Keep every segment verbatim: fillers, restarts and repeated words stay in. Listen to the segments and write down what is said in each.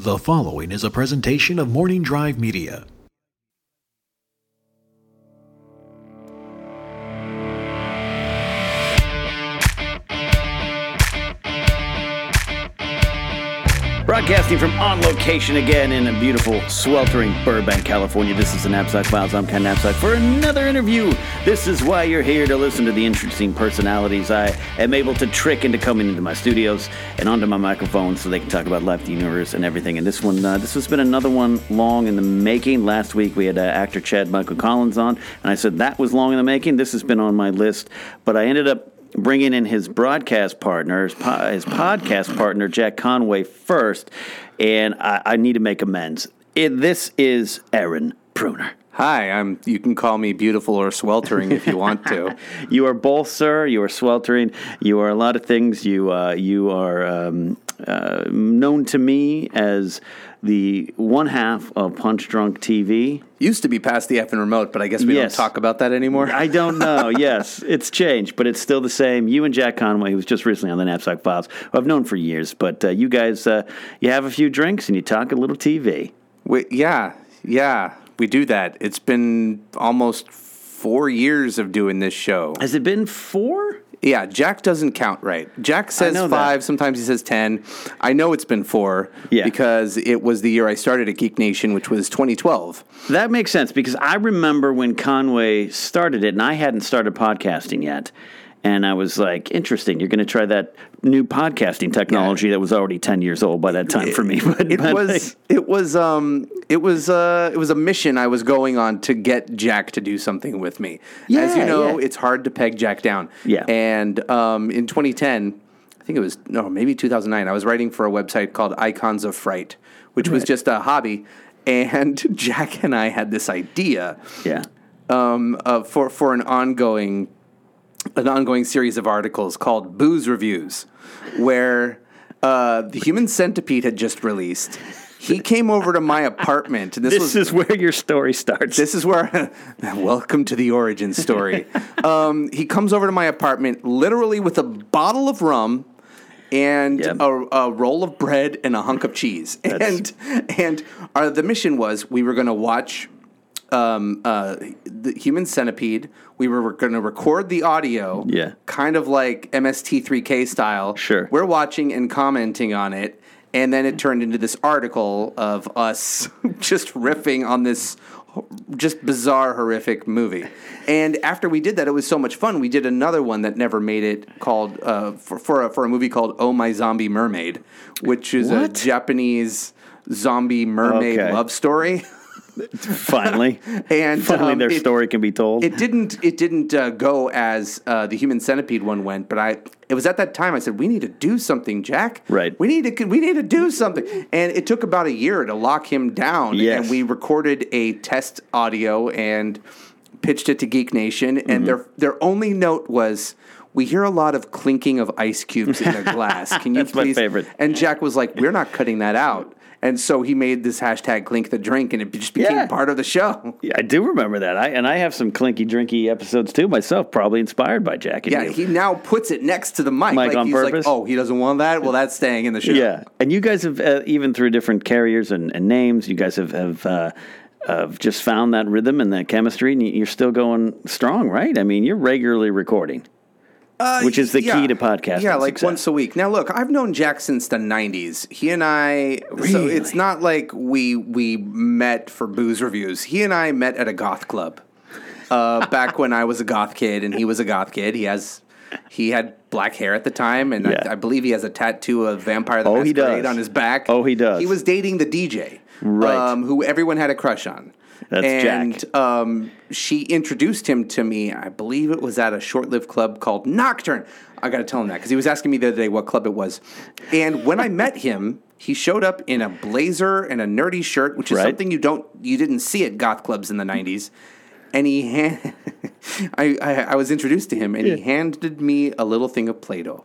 The following is a presentation of Morning Drive Media. Broadcasting from On Location again in a beautiful, sweltering Burbank, California. This is the Knapsack Files. I'm Ken Knapsack for another interview. This is why you're here, to listen to the interesting personalities I am able to trick into coming into my studios and onto my microphone so they can talk about life, the universe, and everything. And this one, uh, this has been another one long in the making. Last week we had uh, actor Chad Michael Collins on, and I said that was long in the making. This has been on my list, but I ended up bringing in his broadcast partner, his, po- his podcast partner, Jack Conway, first, and I, I need to make amends. It, this is Aaron Pruner. Hi, I'm. You can call me beautiful or sweltering if you want to. You are both, sir. You are sweltering. You are a lot of things. You uh, you are um, uh, known to me as the one half of Punch Drunk T V. Used to be past the effing remote, but I guess we Yes. don't talk about that anymore. I don't know. Yes, it's changed, but it's still the same. You and Jack Conway, who was just recently on the Knapsack Files, who I've known for years. But uh, you guys, uh, you have a few drinks and you talk a little T V. We, yeah, yeah, we do that. It's been almost four years of doing this show. Has it been four? Yeah, Jack doesn't count right. Jack says know five, that. sometimes he says ten. I know it's been four Yeah. because it was the year I started at Geek Nation, which was twenty twelve. That makes sense, because I remember when Conway started it, and I hadn't started podcasting yet. And I was like, interesting, you're going to try that new podcasting technology Yeah. that was already ten years old by that time for me. But It but was it was um it was uh it was a mission I was going on to get Jack to do something with me. As you Yeah, know, yeah. it's hard to peg Jack down. Yeah. And um in twenty ten, I think it was no, maybe two thousand nine, I was writing for a website called Icons of Fright, which was just a hobby, and Jack and I had this idea yeah. um uh, for for an ongoing an ongoing series of articles called Booze Reviews, where uh, The Human Centipede had just released. He came over to my apartment. And this This was, is where your story starts. This is where, welcome to the origin story. um, he comes over to my apartment literally with a bottle of rum and Yep. a, a roll of bread and a hunk of cheese. That's- And and our, the mission was we were going to watch um, uh, The Human Centipede. We were going to record the audio, Yeah. kind of like M S T three K style. Sure. We're watching and commenting on it. And then it turned into this article of us just riffing on this just bizarre, horrific movie. And after we did that, it was so much fun. We did another one that never made it, called uh, for for a, for a movie called Oh My Zombie Mermaid, which is What? a Japanese zombie mermaid Okay. love story. Finally. And Finally um, their it- story can be told. It didn't. It didn't uh, go as uh, the Human Centipede one went. But I. It was at that time I said we need to do something, Jack. Right. We need to. We need to do something. And it took about a year to lock him down. Yes. And we recorded a test audio and pitched it to Geek Nation. And Mm-hmm. their their only note was, "We hear a lot of clinking of ice cubes in a glass. Can you That's my please?" favorite. And Jack was like, "We're not cutting that out." And so he made this hashtag Clink the Drink, and it just became Yeah. part of the show. Yeah, I do remember that. I and I have some clinky drinky episodes too myself, probably inspired by Jack and Yeah, you. he now puts it next to the mic. Mic like on he's purpose? like, oh, he doesn't want that? Well, that's staying in the show. Yeah, and you guys have, uh, even through different carriers and, and names, you guys have, have uh, have just found that rhythm and that chemistry, and you're still going strong, right? I mean, you're regularly recording. Uh, Which is the yeah. key to podcasting Yeah, like success. once a week. Now, look, I've known Jack since the nineties. He and I, so Really? it's not like we we met for booze reviews. He and I met at a goth club uh, back when I was a goth kid and he was a goth kid. He has he had black hair at the time, and Yeah. I, I believe he has a tattoo of Vampire the Oh, he Masquerade does. on his back. Oh, he does. He was dating the D J, Right. um, who everyone had a crush on. That's and, Jack. Um, she introduced him to me. I believe it was at a short-lived club called Nocturne. I got to tell him that because he was asking me the other day what club it was. And when I met him, he showed up in a blazer and a nerdy shirt, which is Right. something you don't you didn't see at goth clubs in the nineties. And he, hand, I, I I was introduced to him, and he handed me a little thing of Play-Doh.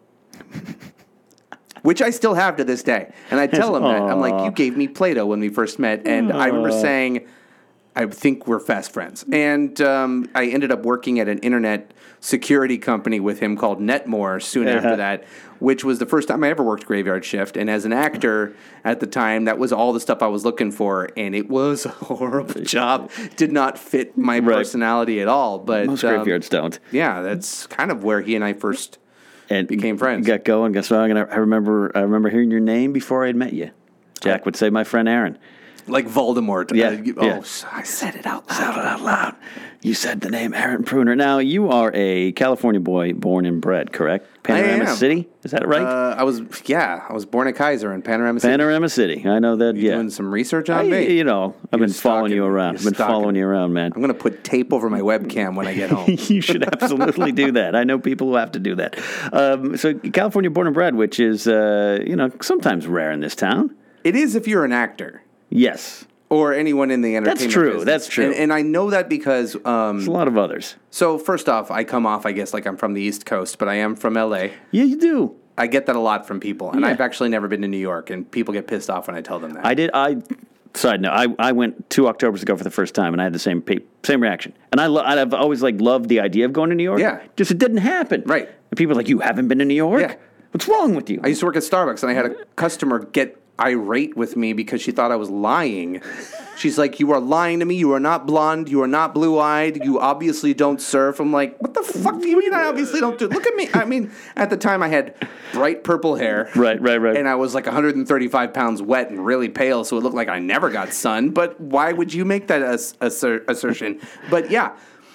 Which I still have to this day. And I tell him that. I'm like, you gave me Play-Doh when we first met. And I remember saying, I think we're fast friends. And um, I ended up working at an internet security company with him called Netmore soon Uh-huh. after that, which was the first time I ever worked graveyard shift. And as an actor at the time, that was all the stuff I was looking for, and it was a horrible job. Did not fit my Right. personality at all. But Most um, graveyards don't. yeah, that's kind of where he and I first And became friends. Got going, got strong, and I, I remember I remember hearing your name before I had met you. Jack would say, "My friend Aaron." like Voldemort. Yeah, Uh, you- yeah. Oh, I said it out loud. Shout it out loud. You said the name Aaron Pruner. Now, you are a California boy born and bred, correct? Panorama am. City? Is that right? Uh, I was, yeah, I was born at Kaiser in Panorama City. Panorama City. I know that, You yeah. doing some research I, on me? you know, I've been You're following you stalking me. around. You're I've been stalking following me. you around, man. I'm going to put tape over my webcam when I get home. You should absolutely do that. I know people who have to do that. Um, so, California born and bred, which is, uh, you know, sometimes rare in this town. It is if you're an actor. Yes. Or anyone in the entertainment true, business. that's true. And, and I know that because, um, There's a lot of others. so first off, I come off, I guess, like I'm from the East Coast, but I am from L A. Yeah, you do. I get that a lot from people, and Yeah. I've actually never been to New York, and people get pissed off when I tell them that. I did. I side note. I, I went two Octobers ago for the first time, and I had the same pa- same reaction. And I lo- I've always like loved the idea of going to New York. Yeah. Just it didn't happen. Right. And people are like, you haven't been to New York? Yeah. What's wrong with you? I used to work at Starbucks, and I had a customer get irate with me because she thought I was lying. She's like, "You are lying to me. You are not blonde. You are not blue-eyed. You obviously don't surf." I'm like, "What the fuck do you mean I obviously don't do?" Look at me. I mean, at the time I had bright purple hair. Right, right, right. And I was like one hundred thirty-five pounds wet and really pale, so it looked like I never got sun. But why would you make that ass- asser- assertion? But yeah.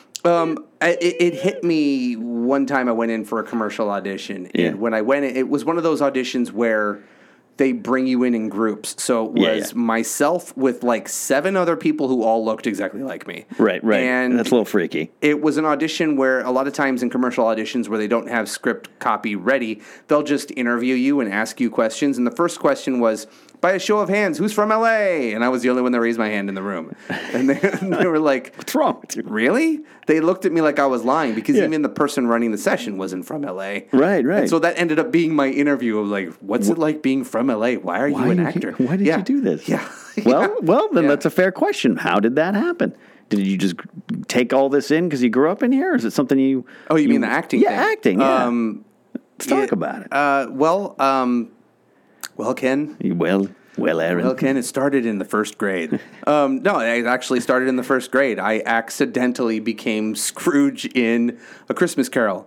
Um, I- it, it hit me one time I went in for a commercial audition. Yeah. And when I went in, it was one of those auditions where they bring you in in groups. So it was Yeah, yeah. myself with like seven other people who all looked exactly like me. right, right. And That's a little freaky. it was an audition where a lot of times in commercial auditions where they don't have script copy ready, they'll just interview you and ask you questions. And the first question was, by a show of hands, who's from L A? And I was the only one that raised my hand in the room. And they, and they were like, What's wrong with you? really? They looked at me like I was lying because Yeah. even the person running the session wasn't from L A. Right, right. And so that ended up being my interview of like, what's it like being from L A? Why are Why you an are you actor? here? Why did Yeah. you do this? Yeah. Well, Yeah. well, then Yeah. that's a fair question. How did that happen? Did you just take all this in because you grew up in here? Or is it something you? Oh, you mean the acting Yeah, thing? acting. Yeah. Um, Let's talk yeah, about it. Uh, well, um, well, Ken, well, well, Aaron. Well, Ken, it started in the first grade. Um, no, it actually started in the first grade. I accidentally became Scrooge in A Christmas Carol.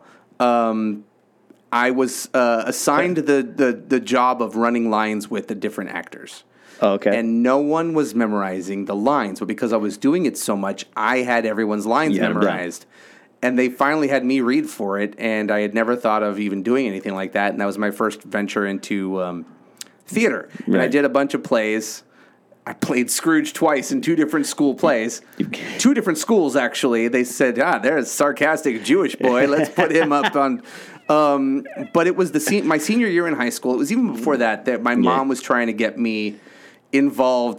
Um, I was uh, assigned the, the, the job of running lines with the different actors. Oh, okay. And no one was memorizing the lines. But because I was doing it so much, I had everyone's lines You had 'em down. memorized. And they finally had me read for it. And I had never thought of even doing anything like that. And that was my first venture into um, theater. And I Right. did a bunch of plays. I played Scrooge twice in two different school plays. Two different schools, actually. They said, ah, there's a sarcastic Jewish boy. Let's put him up on... Um, but it was the se- my senior year in high school. It was even before that that my mom was trying to get me involved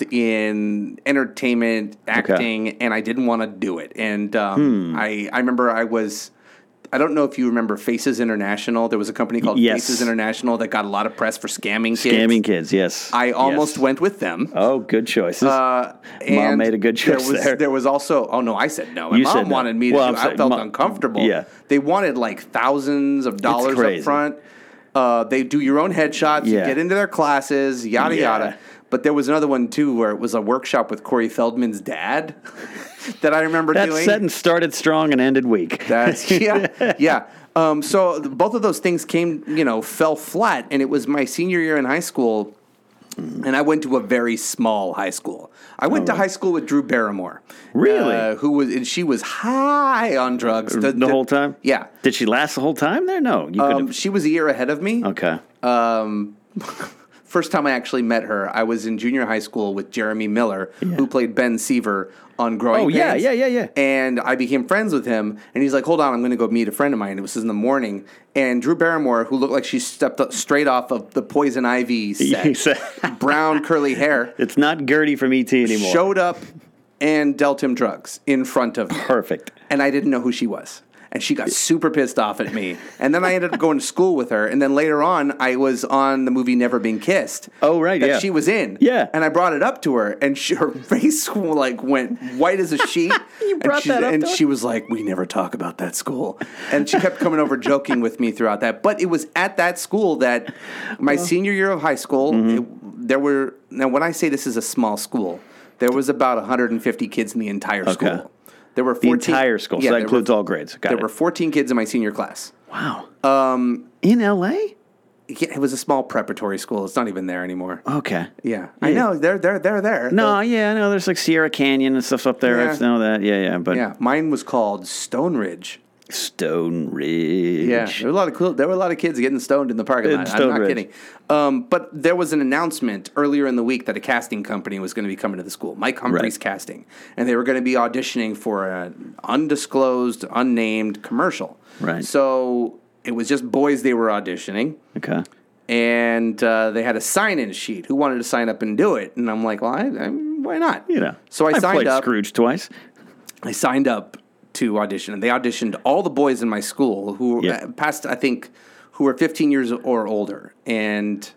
in entertainment, acting, and I didn't want to do it. And um, Hmm. I, I remember I was... I don't know if you remember Faces International. There was a company called Yes. Faces International that got a lot of press for scamming kids. Scamming kids, yes. I almost Yes. went with them. Oh, good choices. Uh, Mom and made a good choice there was, there. There was also, oh no, I said no. My You mom said no. wanted me to Well, do I'm I saying felt Mom- uncomfortable. yeah. They wanted like thousands of dollars up crazy. front. Uh, they do your own headshots, you Yeah. get into their classes, yada, Yeah. yada. But there was another one too where it was a workshop with Corey Feldman's dad that I remember that doing. sentence started strong and ended weak. That's yeah, yeah. Um, so th- both of those things came, you know, fell flat, and it was my senior year in high school, and I went to a very small high school. I went to high school with Drew Barrymore, Really? uh, who was and she was high on drugs the, whole time? Yeah, Did she last the whole time there? No. You could um, have. she was a year ahead of me. Okay. Um, first time I actually met her, I was in junior high school with Jeremy Miller, who played Ben Seaver on Growing Oh, yeah, Pains. yeah, yeah, yeah. And I became friends with him, and he's like, hold on, I'm going to go meet a friend of mine. It was in the morning. And Drew Barrymore, who looked like she stepped up straight off of the Poison Ivy set, said- brown curly hair, It's not Gertie from E T anymore. showed up and dealt him drugs in front of me. Perfect. And I didn't know who she was. and she got super pissed off at me. And then I ended up going to school with her. And then later on, I was on the movie Never Been Kissed. Oh, right, that yeah. she was in. Yeah. And I brought it up to her, and she, her face like went white as a sheet. You brought and she, that up And to her? she was like, we never talk about that school. And she kept coming over joking with me throughout that. But it was at that school that my senior year of high school, Mm-hmm. it, there were, now when I say this is a small school, there was about one hundred fifty kids in the entire Okay. school. There were The fourteen, entire school, so yeah, that there includes were, all grades. Got There it. were fourteen kids in my senior class. Wow. Um, in L A? Yeah, it was a small preparatory school. It's not even there anymore. Okay. Yeah, I know. They're they're they're there. No, yeah, I know. There's like Sierra Canyon and stuff up there. Yeah. I know that. Yeah, yeah. But Yeah, mine was called Stone Ridge. Stone Ridge. Yeah, there were a lot of cool. There were a lot of kids getting stoned in the parking In lot. Stone I'm not Ridge. kidding. Um, but there was an announcement earlier in the week that a casting company was going to be coming to the school. Mike Humphrey's Right. Casting, and they were going to be auditioning for an undisclosed, unnamed commercial. Right. So it was just boys they were auditioning. Okay. And uh, they had a sign-in sheet. Who wanted to sign up and do it? And I'm like, well, I, I, why not? You know. So I I've signed played up. Scrooge twice. I signed up to audition, and they auditioned all the boys in my school who Yeah. uh, past, I think, who were fifteen years or older. And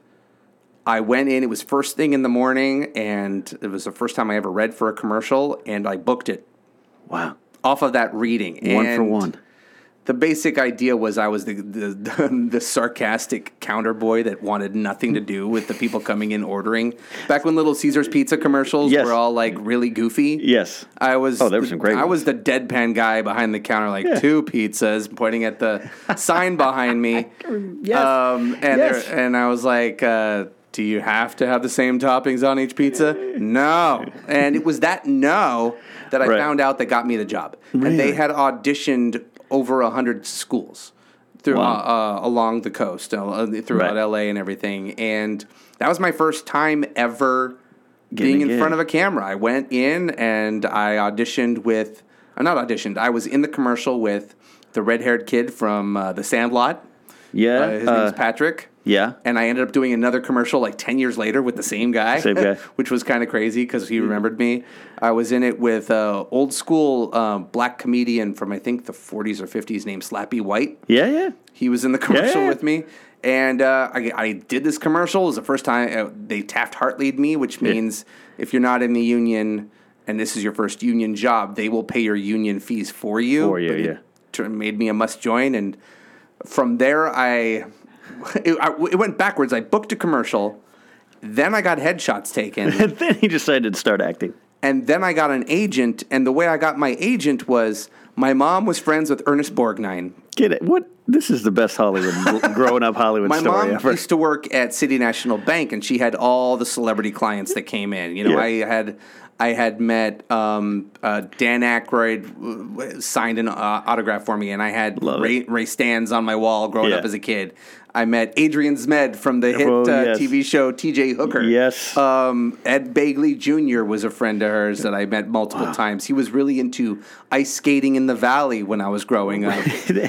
I went in. It was first thing in the morning, and it was the first time I ever read for a commercial, and I booked it Wow. off of that reading. One for And one. The basic idea was I was the the, the the sarcastic counter boy that wanted nothing to do with the people coming in ordering. Back when Little Caesars Pizza commercials Yes. were all like really goofy. Yes. I was. Oh, there were some great I ones. was the deadpan guy behind the counter, like Yeah. two pizzas, pointing at the sign behind me. Yes. Um, and Yes. there, and I was like, uh, "Do you have to have the same toppings on each pizza?" No. And it was that no that I Right. found out that got me the job. And they Really? had auditioned over a hundred schools through Wow. uh, uh, along the coast, uh, throughout Right. L A and everything. And that was my first time ever Getting being a in gig. front of a camera. I went in and I auditioned with, uh, not auditioned, I was in the commercial with the red-haired kid from uh, The Sandlot. Yeah. Uh, his name uh, is Patrick. yeah. And I ended up doing another commercial like ten years later with the same guy, Same guy. which was kind of crazy because he remembered me. I was in it with uh, old school uh, black comedian from I think the forties or fifties named Slappy White. Yeah, yeah. He was in the commercial Yeah. with me. And uh, I, I did this commercial. It was the first time uh, they Taft Hartley'd me, which means if you're not in the union and this is your first union job, they will pay your union fees for you. For you, But it yeah. tur- made me a must join. And from there, I it, I it went backwards. I booked a commercial. Then I got headshots taken. And then he decided to start acting. And then I got an agent. And the way I got my agent was my mom was friends with Ernest Borgnine. Get it? What? This is the best Hollywood, growing up Hollywood My story mom ever. used to work at City National Bank, and she had all the celebrity clients that came in. You know, Yeah. I had I had met um, uh, Dan Aykroyd uh, signed an uh, autograph for me, and I had Love Ray, it. Ray Stans on my wall growing Yeah. up as a kid. I met Adrian Zmed from the hit Oh, uh, yes. T V show T J Hooker. Yes. Um, Ed Bagley Junior was a friend of hers that I met multiple times. He was really into ice skating in the valley when I was growing up.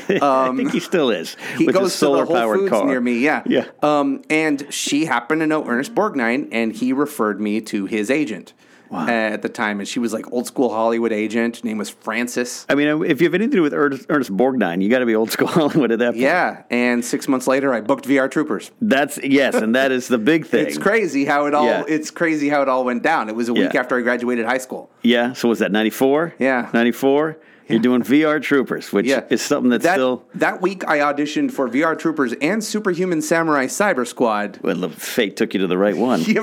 I think he still is. He with goes his to the Whole solar-powered Foods car. near me, yeah. Yeah. Um, and she happened to know Ernest Borgnine, and he referred me to his agent Wow. uh, at the time. And she was like old school Hollywood agent. Name was Frances. I mean, if you have anything to do with Ernest, Ernest Borgnine, you got to be old school Hollywood at that point. Yeah. And six months later, I booked V R Troopers. That's yes, and that is the big thing. It's crazy how it all. Yeah. It's crazy how it all went down. It was a week Yeah. after I graduated high school. Yeah. So was that ninety-four? Yeah. ninety-four. You're doing V R Troopers, which Yeah, is something that's that, still. that week. I auditioned for V R Troopers and Superhuman Samurai Cyber Squad. Well, look, fate took you to the right one. Fate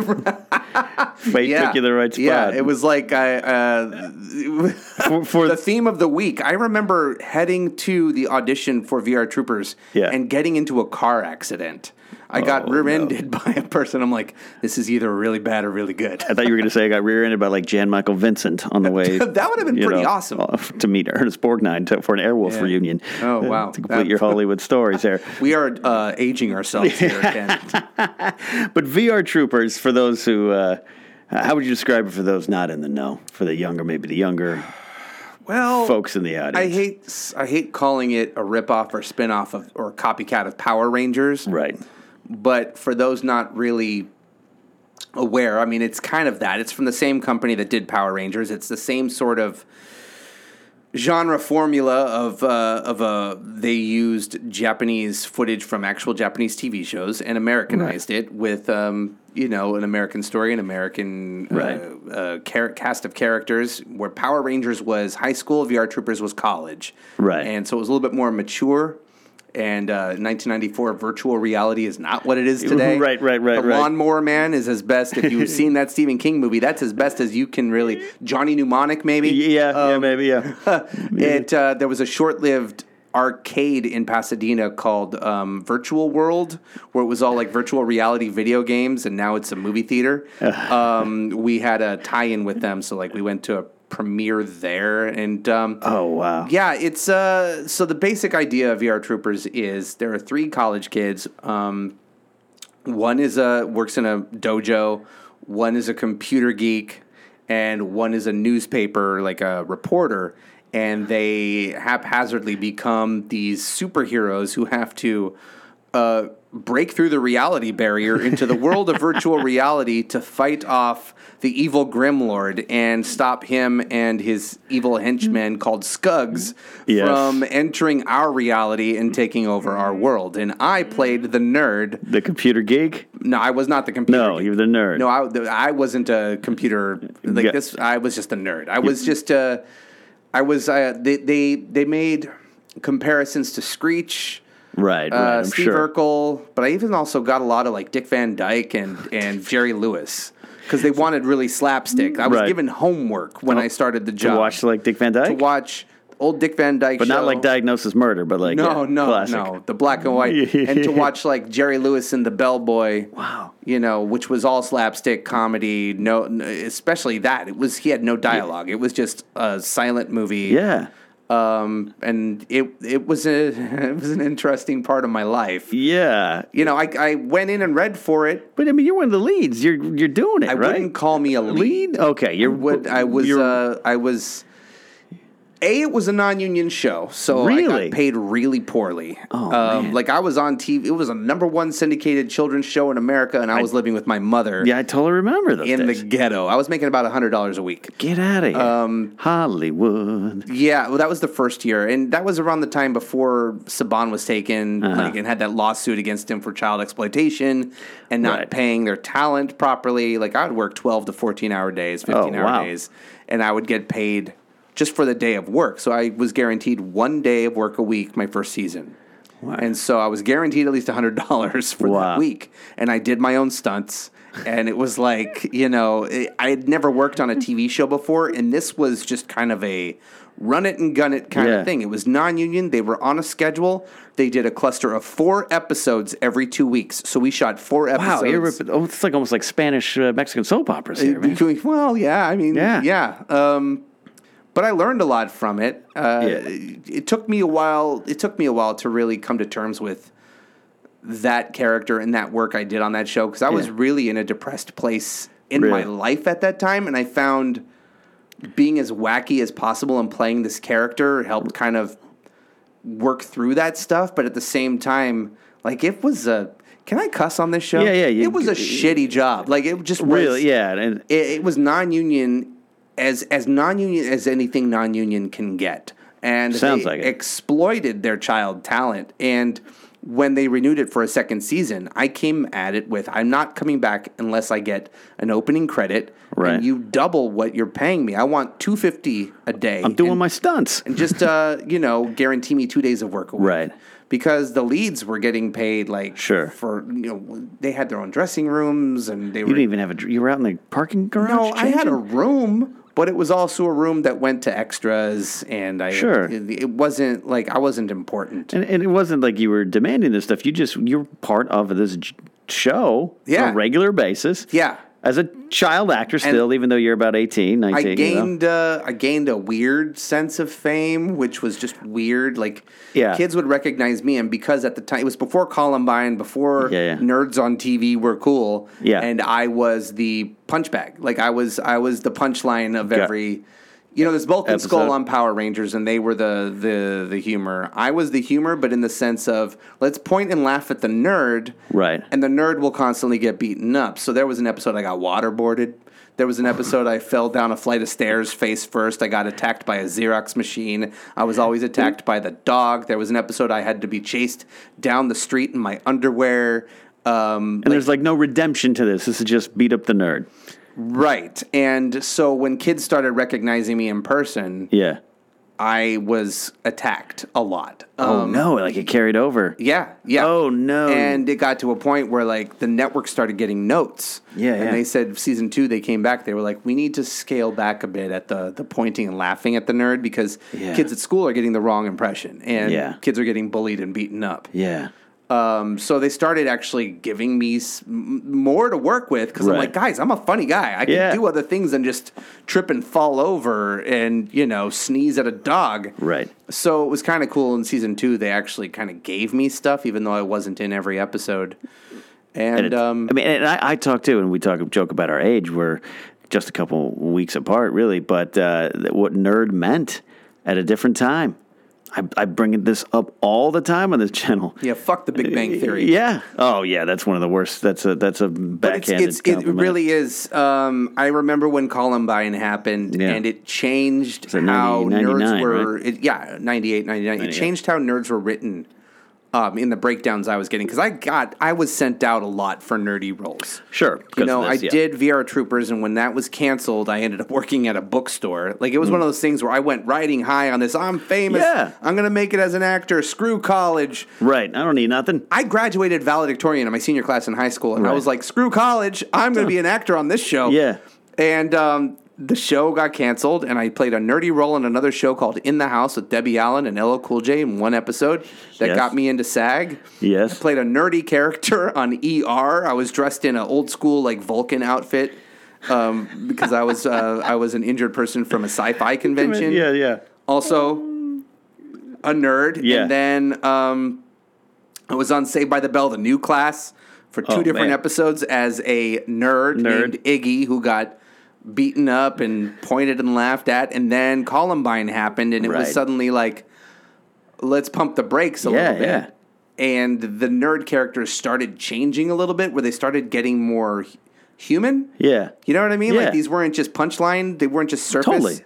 Yeah, took you to the right spot. Yeah, it was like I, uh, for, for the theme of the week. I remember heading to the audition for V R Troopers Yeah. and getting into a car accident. I got Oh, rear-ended by a person. I'm like, this is either really bad or really good. I thought you were going to say I got rear-ended by like Jan Michael Vincent on the way. That would have been you pretty know, awesome. uh, to meet Ernest Borgnine to, for an Airwolf Yeah. reunion. Oh, wow. To complete That- your Hollywood stories there. We are uh, aging ourselves here, Ken. But V R Troopers, for those who, uh, how would you describe it for those not in the know? For the younger, maybe the younger Well, folks in the audience. I hate I hate calling it a ripoff or spinoff of or copycat of Power Rangers. Right. But for those not really aware, I mean, it's kind of that. It's from the same company that did Power Rangers. It's the same sort of genre formula of uh, of a they used Japanese footage from actual Japanese T V shows and Americanized right. it with um, you know an American story, an American right. uh, uh, car- cast of characters. Where Power Rangers was high school, V R Troopers was college, right? And so it was a little bit more mature. And uh, nineteen ninety-four, virtual reality is not what it is today. Right, right, right, The right. Lawnmower Man is his best. If you've seen that Stephen King movie, that's as best as you can really. Johnny Mnemonic, maybe. Yeah, um, yeah, maybe, yeah. it uh, there was a short-lived arcade in Pasadena called um, Virtual World, where it was all like virtual reality video games, and now it's a movie theater. um, we had a tie-in with them, so like we went to a premiere there, and um, oh wow, yeah, it's uh, so the basic idea of V R Troopers is there are three college kids. Um, one is a works in a dojo, one is a computer geek, and one is a newspaper like a reporter. And they haphazardly become these superheroes who have to uh, break through the reality barrier into the world of virtual reality to fight off the evil Grimlord and stop him and his evil henchmen called Skugs yes. from entering our reality and taking over our world. And I played the nerd. The computer geek? No, I was not the computer No, geek. you were the nerd. No, I, I wasn't a computer like Yeah. this. I was just a nerd. I was just a... I was uh, they, they they made comparisons to Screech, right? uh, right I'm Steve sure. Urkel, but I even also got a lot of like Dick Van Dyke and and Jerry Lewis because they wanted really slapstick. I was Right. given homework when Oh, I started the To job watch like Dick Van Dyke? to watch old Dick Van Dyke, but show. not like Diagnosis Murder, but like No, yeah, no, classic. no, the black and white, and to watch like Jerry Lewis and the Bellboy. Wow. You know, which was all slapstick comedy. No, especially that it was. He had no dialogue. It was just a silent movie. Yeah. Um, and it it was a it was an interesting part of my life. Yeah. You know, I I went in and read for it. But I mean, you're one of the leads. You're you're doing it, I right? wouldn't call me a lead. lead. Okay, you're. Would I was you're, uh, I was. A, it was a non-union show, so I Really? got paid really poorly. Oh, um, man. Like I was on T V. It was a number one syndicated children's show in America, and I, was living with my mother yeah, I totally remember those in days. the ghetto. I was making about a hundred dollars a week. Get out of here, Um, Hollywood. Yeah, well, that was the first year, and that was around the time before Saban was taken, Uh-huh. like, and had that lawsuit against him for child exploitation and not Right. paying their talent properly. Like I would work twelve to fourteen hour days, fifteen Oh, hour wow. days, and I would get paid just for the day of work. So I was guaranteed one day of work a week my first season. Wow. And so I was guaranteed at least one hundred dollars for Wow. that week. And I did my own stunts. And it was like, you know, it, I had never worked on a T V show before. And this was just kind of a run it and gun it kind Yeah. of thing. It was non-union. They were on a schedule. They did a cluster of four episodes every two weeks. So we shot four episodes. Wow, you're ripping, oh, it's like almost like Spanish uh, Mexican soap operas here, man. Between- well, yeah, I mean, Yeah. yeah. Um, but I learned a lot from it. Uh, Yeah. it. It took me a while. It took me a while to really come to terms with that character and that work I did on that show because I was Yeah. really in a depressed place in Really? my life at that time, and I found being as wacky as possible and playing this character helped kind of work through that stuff. But at the same time, like it was a. Can I cuss on this show? Yeah, yeah, you- it was a shitty job. Like it just was, Really, yeah. And it, it was non-union as as non-union as anything non-union can get, and Sounds they like it. exploited their child talent. And when they renewed it for a second season, I came at it with, I'm not coming back unless I get an opening credit, Right. and you double what you're paying me. I want two fifty a day. I'm doing and, my stunts. and just uh, you know, guarantee me two days of work a week. Right. Because the leads were getting paid like Sure. for you know they had their own dressing rooms and they You were didn't even have a. dr- You were out in the parking garage. no, I had a changing? room, but it was also a room that went to extras, and I Sure. it, it wasn't like I wasn't important. And, and it wasn't like you were demanding this stuff. You just you're part of this j- show Yeah. on a regular basis. Yeah. As a child actor still, even though you're about eighteen, nineteen. I you know? gained uh, I gained a weird sense of fame, which was just weird. Like Yeah. kids would recognize me, and because at the time it was before Columbine, before Yeah, yeah. nerds on T V were cool. Yeah. and I was the punch bag. Like I was I was the punchline of Yeah. every. You know, there's Bulk and Skull Episode. on Power Rangers, and they were the, the the humor. I was the humor, but in the sense of let's point and laugh at the nerd, Right. and the nerd will constantly get beaten up. So there was an episode I got waterboarded. There was an episode I fell down a flight of stairs face first. I got attacked by a Xerox machine. I was always attacked by the dog. There was an episode I had to be chased down the street in my underwear. Um, and like, there's like no redemption to this. This is just beat up the nerd. Right. And so when kids started recognizing me in person, yeah, I was attacked a lot. Oh, um, no, like it carried over. Yeah, yeah. Oh, no. And it got to a point where, like, the network started getting notes. Yeah, And yeah. they said season two, they came back, they were like, we need to scale back a bit at the, the pointing and laughing at the nerd because Yeah. kids at school are getting the wrong impression. And Yeah. kids are getting bullied and beaten up. Yeah. Um, so they started actually giving me s- m- more to work with because I'm Right. like, guys, I'm a funny guy. I can Yeah. do other things than just trip and fall over and, you know, sneeze at a dog. Right. So it was kind of cool in season two. They actually kind of gave me stuff, even though I wasn't in every episode. And, And it- um, I mean, and I, I talk too, and we talk joke about our age. We're just a couple weeks apart, really. But uh, what nerd meant at a different time. I, I bring this up all the time on this channel. yeah, fuck the Big Bang Theory. Yeah. Oh, yeah. That's one of the worst. That's a that's a But it's, backhanded it's, it compliment. really is. Um, I remember when Columbine happened, Yeah. and it changed it how ninety, nerds ninety-nine, were. right? It, yeah, ninety-eight, ninety-nine. It ninety-eight. changed how nerds were written um, in the breakdowns I was getting because I got I was sent out a lot for nerdy roles. Sure. You because know, of this, I yeah. did V R Troopers, and when that was canceled, I ended up working at a bookstore. Like, it was one of those things where I went riding high on this. I'm famous. Yeah. I'm going to make it as an actor. Screw college. Right. I don't need nothing. I graduated valedictorian in my senior class in high school, and I Right. was like, screw college. I'm going to be an actor on this show. Yeah. And um, the show got canceled, and I played a nerdy role in another show called In the House with Debbie Allen and L L Cool J in one episode that Yes. got me into SAG. Yes. I played a nerdy character on E R. I was dressed in an old school like Vulcan outfit um, because I was uh, I was an injured person from a sci-fi convention. Yeah, yeah. Also a nerd. Yeah. And then um, I was on Saved by the Bell, the new class, for two Oh, different man. episodes as a nerd, Nerd. named Iggy who got beaten up and pointed and laughed at. And then Columbine happened, and it Right. was suddenly like, let's pump the brakes a Yeah, little bit. yeah. And the nerd characters started changing a little bit, where they started getting more hu- human. Yeah. You know what I mean? Yeah. Like, these weren't just punchline; they weren't just surface. Totally.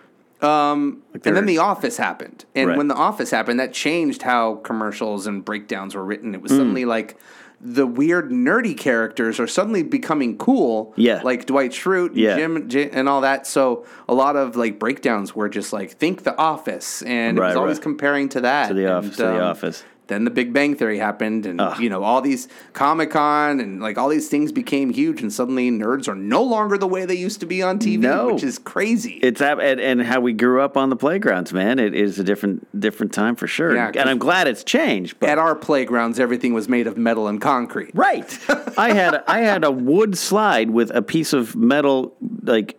Um, Like and then they're- The Office happened, and Right. when The Office happened, that changed how commercials and breakdowns were written. It was Hmm. suddenly like the weird nerdy characters are suddenly becoming cool. Yeah. like Dwight Schrute, and Yeah. Jim, J- and all that. So a lot of like breakdowns were just like, think The Office, and it Right, was always right. comparing to that. To The And, Office, to The Office. Then the Big Bang Theory happened, and Ugh. you know, all these Comic-Con and like all these things became huge, and suddenly nerds are no longer the way they used to be on T V, No. which is crazy. It's ab- and, and how we grew up on the playgrounds, man. It is a different different time for sure. Yeah, 'cause- and I'm glad it's changed. But At our playgrounds, everything was made of metal and concrete. right, I had I had a wood slide with a piece of metal, like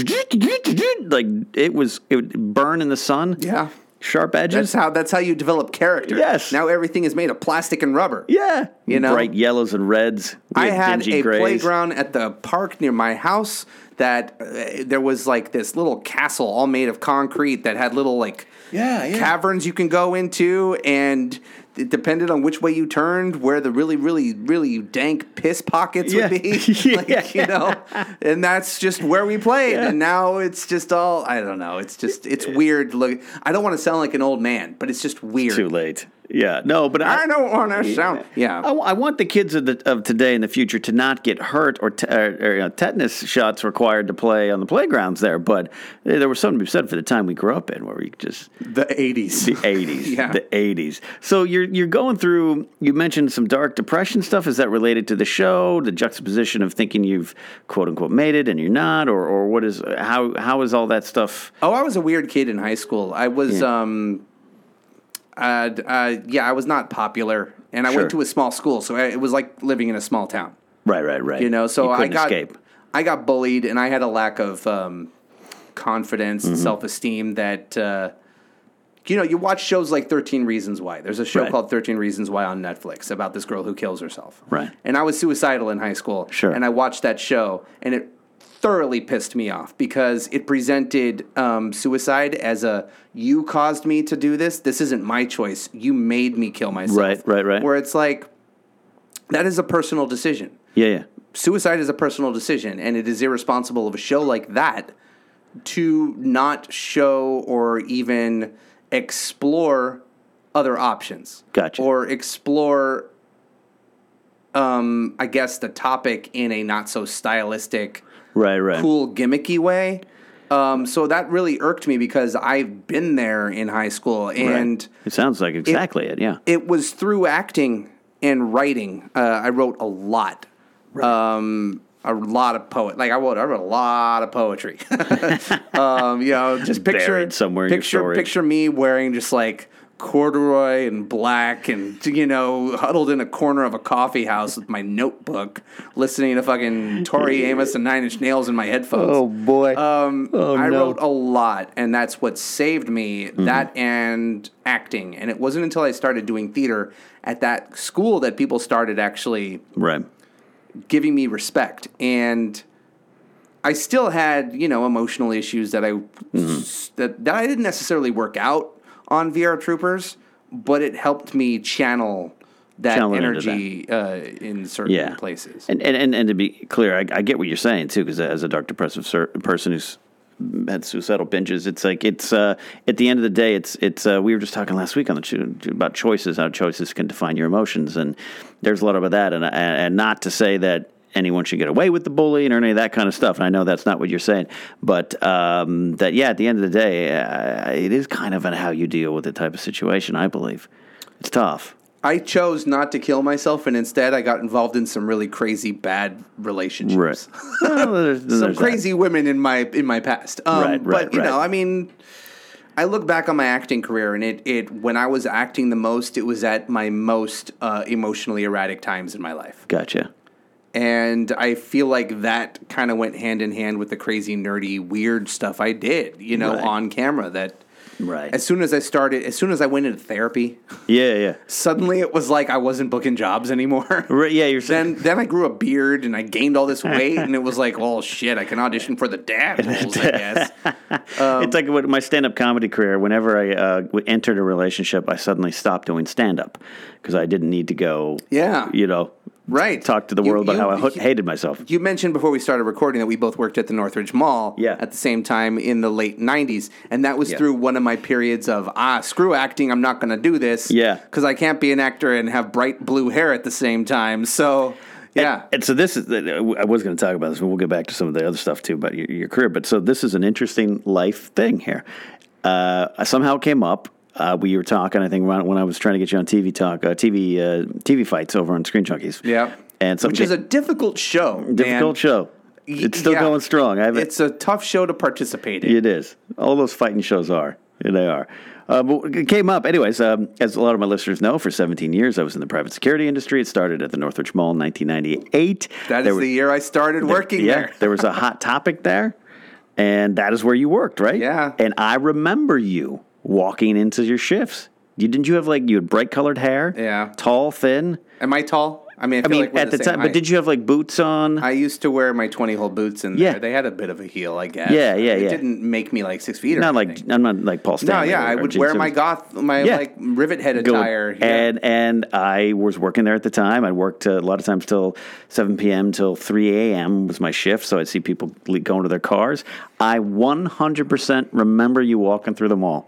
like it was it would burn in the sun. Yeah. Sharp edges. That's how that's how you develop character. Yes. Now everything is made of plastic and rubber. yeah, You know? bright yellows and reds. I with had dingy a grays. playground at the park near my house that uh, there was like this little castle all made of concrete that had little like Yeah, yeah. caverns you can go into, and it depended on which way you turned where the really really really dank piss pockets Yeah. would be. Like, you know, and that's just where we played. Yeah. And now it's just all, I don't know, it's just it's weird. Look, I don't want to sound like an old man, but it's just weird. Too late. Yeah, no, but I, I don't want to sound. Yeah. I, I want the kids of, the, of today and the future to not get hurt or, te- or, or you know, tetanus shots required to play on the playgrounds there. But there was something to be said for the time we grew up in, where we just The eighties. the eighties, Yeah. the eighties. So you're you're going through. You mentioned some dark depression stuff. Is that related to the show? The juxtaposition of thinking you've quote unquote made it and you're not, or or what is how how is all that stuff? Oh, I was a weird kid in high school. I was, Yeah. um, uh, uh, yeah, I was not popular, and I Sure. went to a small school, so I, it was like living in a small town. Right, right, right. You know, so I couldn't got, escape. I got bullied, and I had a lack of um, confidence Mm-hmm. and self-esteem that. Uh, you know, you watch shows like thirteen Reasons Why. There's a show Right. called thirteen Reasons Why on Netflix about this girl who kills herself. Right. And I was suicidal in high school. Sure. And I watched that show, and it thoroughly pissed me off because it presented um, suicide as a, you caused me to do this. This isn't my choice. You made me kill myself. Right, right, right. Where it's like, that is a personal decision. Yeah, yeah. suicide is a personal decision, and it is irresponsible of a show like that to not show or even explore other options. Gotcha. Or explore, um, I guess, the topic in a not so stylistic, Right, right. cool, gimmicky way. Um, so that really irked me because I've been there in high school, and Right. It sounds like exactly it, yeah. it was through acting and writing. Uh, I wrote a lot, um, a lot of poet. Like I wrote, I wrote a lot of poetry. um, you know, just picture Buried somewhere in your picture storage. picture me wearing just like corduroy and black, and you know, huddled in a corner of a coffee house with my notebook, listening to fucking Tori Amos and Nine Inch Nails in my headphones. Oh, boy. Um, Oh, I no. wrote a lot, and that's what saved me, Mm-hmm. that and acting. And it wasn't until I started doing theater at that school that people started actually Right. giving me respect. And I still had, you know, emotional issues that I Mm-hmm. that, that I didn't necessarily work out on V R Troopers, but it helped me channel that Channel it into energy uh, in certain Yeah. places. And, and, and, and to be clear, I, I get what you're saying, too, because as a dark depressive ser- person who's had suicidal binges, it's like, it's, uh, at the end of the day, it's, it's, uh, we were just talking last week on the show about choices, how choices can define your emotions. And there's a lot about that. And, and not to say that anyone should get away with the bullying or any of that kind of stuff. And I know that's not what you're saying, but, um, that, yeah, at the end of the day, uh, it is kind of an how you deal with the type of situation, I believe. It's tough. I chose not to kill myself, and instead I got involved in some really crazy bad relationships. Right. Well, there's, Some there's that. crazy women in my in my past. Um, Right, right, but you right. know, I mean, I look back on my acting career, and it it when I was acting the most, it was at my most uh, emotionally erratic times in my life. Gotcha. And I feel like that kind of went hand in hand with the crazy, nerdy, weird stuff I did, you know, Right. on camera. That Right. as soon as I started, as soon as I went into therapy, Yeah, yeah. suddenly it was like I wasn't booking jobs anymore. Right, yeah, you're saying. Then then I grew a beard and I gained all this weight, and it was like, oh shit, I can audition for the dad roles, I guess. It's like with my stand-up comedy career. Whenever I uh, w- entered a relationship, I suddenly stopped doing stand-up because I didn't need to go. Yeah. you know, Right. talk to the You- world about you- how I ho- you- hated myself. You mentioned before we started recording that we both worked at the Northridge Mall Yeah. at the same time in the late nineties. And that was Yeah. through one of my periods of, ah, screw acting, I'm not going to do this. Yeah. Because I can't be an actor and have bright blue hair at the same time. So, yeah. And so this is. I was going to talk about this, and we'll get back to some of the other stuff too about your, your career. But so this is an interesting life thing here. Uh, somehow it came up. Uh, we were talking, I think, when when I was trying to get you on T V talk, uh, T V uh, T V fights over on Screen Junkies. Yeah. And something Which is a came- difficult show. difficult man. show. It's still Yeah. going strong. I haven't. It's a tough show to participate in. It is. All those fighting shows are. Yeah, they are. Uh, but it came up. Anyways, um, as a lot of my listeners know, for seventeen years, I was in the private security industry. It started at the Northridge Mall in nineteen ninety-eight. That There is was- the year I started working yeah, there. there was a hot topic there, and that is where you worked, right? Yeah. And I remember you walking into your shifts. You Didn't you have, like, you had bright-colored hair? Yeah. Tall, thin? Am I tall? I mean, I I feel mean, like we're at the, same time, but height. did you have, like, boots on? I used to wear my twenty-hole boots in Yeah. there. They had a bit of a heel, I guess. Yeah, yeah, it yeah. didn't make me like six feet or not like, anything. I'm not like Paul No, Stanley. yeah, or- I or would Gene wear my Simmons. goth, my Yeah. like rivet head Go- attire. Yeah. And and I was working there at the time. I worked uh, a lot of times till seven p.m. till three a.m. was my shift, so I'd see people le- going to their cars. I one hundred percent remember you walking through the mall.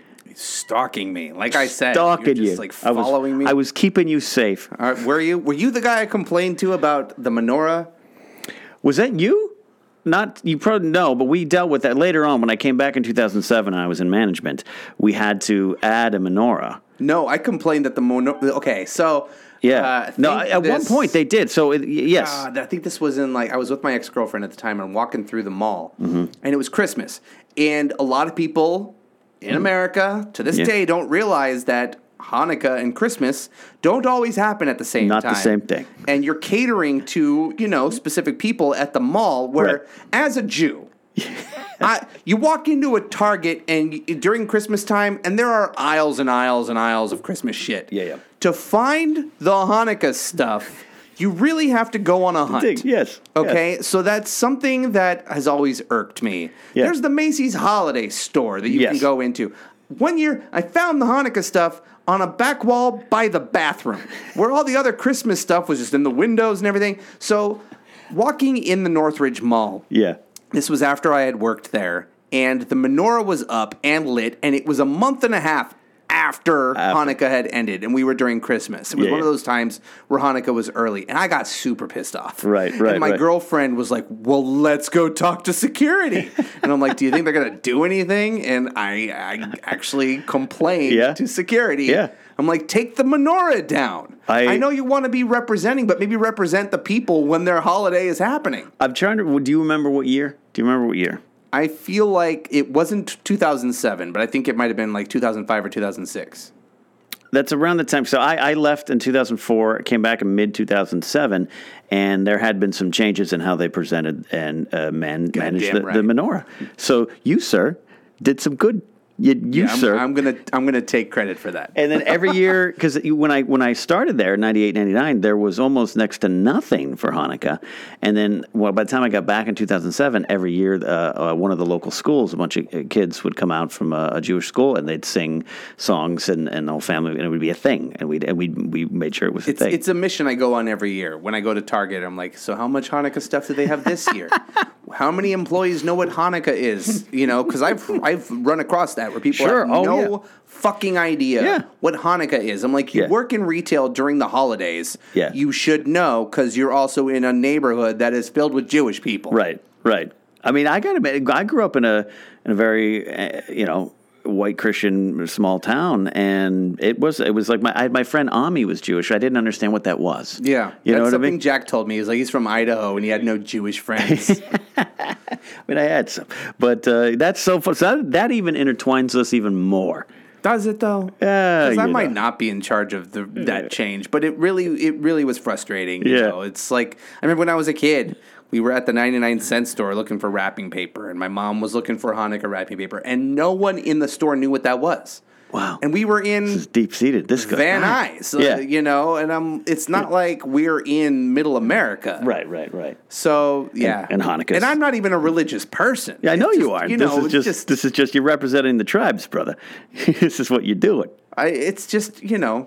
Stalking me, like I said, Stalking you're just you. like I was- following me. I was keeping you safe. All right, were you? Were you the guy I complained to about the menorah? Was that you? Not you probably no, but we dealt with that later on when I came back in two thousand seven and I was in management. We had to add a menorah. No, I complained that the menorah. Okay, so Yeah. uh, I no, think at one this- point they did. So it, y- yes. God, I think this was in like I was with my ex girlfriend at the time and walking through the mall, Mm-hmm. and it was Christmas, and a lot of people in America to this Yeah. day don't realize that Hanukkah and Christmas don't always happen at the same Not the time. same thing. And you're catering to, you know, specific people at the mall where, Right. as a Jew, I, you walk into a Target and y- during Christmas time, and there are aisles and aisles and aisles of Christmas shit. Yeah, yeah. To find the Hanukkah stuff, you really have to go on a hunt. Dig, yes. Okay, so that's something that has always irked me. Yeah. There's the Macy's holiday store that you can Yes. go into. One year, I found the Hanukkah stuff on a back wall by the bathroom, where all the other Christmas stuff was just in the windows and everything. So walking in the Northridge Mall. Yeah. This was after I had worked there, and the menorah was up and lit, and it was a month and a half after, after. Hanukkah had ended, and we were during Christmas. It was yeah, one yeah. of those times where Hanukkah was early, and I got super pissed off. Right, right, And my right. girlfriend was like, well, let's go talk to security. And I'm like, do you think they're going to do anything? And I, I actually complained yeah. to security. Yeah. I'm like, take the menorah down. I, I know you want to be representing, but maybe represent the people when their holiday is happening. I'm trying to, do you remember what year? Do you remember what year? I feel like it wasn't two thousand seven, but I think it might have been like two thousand five or two thousand six. That's around the time. So I, I left in two thousand four, came back in mid two thousand seven, and there had been some changes in how they presented and uh, man, managed the, right. the menorah. So you, sir, did some good. You, you yeah, I'm, sir. I'm gonna I'm gonna take credit for that. And then every year, because when I when I started there in ninety-eight, ninety-nine, there was almost next to nothing for Hanukkah. And then, well, by the time I got back in two thousand seven, every year, uh, uh, one of the local schools, a bunch of kids would come out from a, a Jewish school, and they'd sing songs, and, and the whole family, and it would be a thing. And we and we we made sure it was a it's, thing. It's a mission I go on every year. When I go to Target, I'm like, so how much Hanukkah stuff do they have this year? How many employees know what Hanukkah is? You know, because I've I've run across that where people Sure. have Oh, no yeah. fucking idea Yeah. what Hanukkah is. I'm like, you Yeah. work in retail during the holidays. Yeah. You should know because you're also in a neighborhood that is filled with Jewish people. Right, right. I mean, I got to admit, I grew up in a in a very uh, you know white Christian small town, and it was it was like my I, my friend Ami was Jewish. I didn't understand what that was. Yeah, you know that's what something I mean? Jack told me. He's like he's from Idaho and he had no Jewish friends. I mean, I had some, but uh, that's so fun. So that, that even intertwines us even more. Does it though? Yeah, because I you might know. not be in charge of the, that change, but it really, it really was frustrating. You Yeah. know, it's like I remember when I was a kid, we were at the ninety-nine cent store looking for wrapping paper, and my mom was looking for Hanukkah wrapping paper, and no one in the store knew what that was. Wow. And we were in This is deep seated. This goes Van back. Nuys, uh, Yeah. you know, and um, it's not like we're in Middle America, Right, right, right. So yeah, And- and Hanukkah's- and I'm not even a religious person. Yeah, I know It's you just, are. You this know, is it's just, just this is just you're representing the tribes, brother. This is what you're doing. I, it's just you know.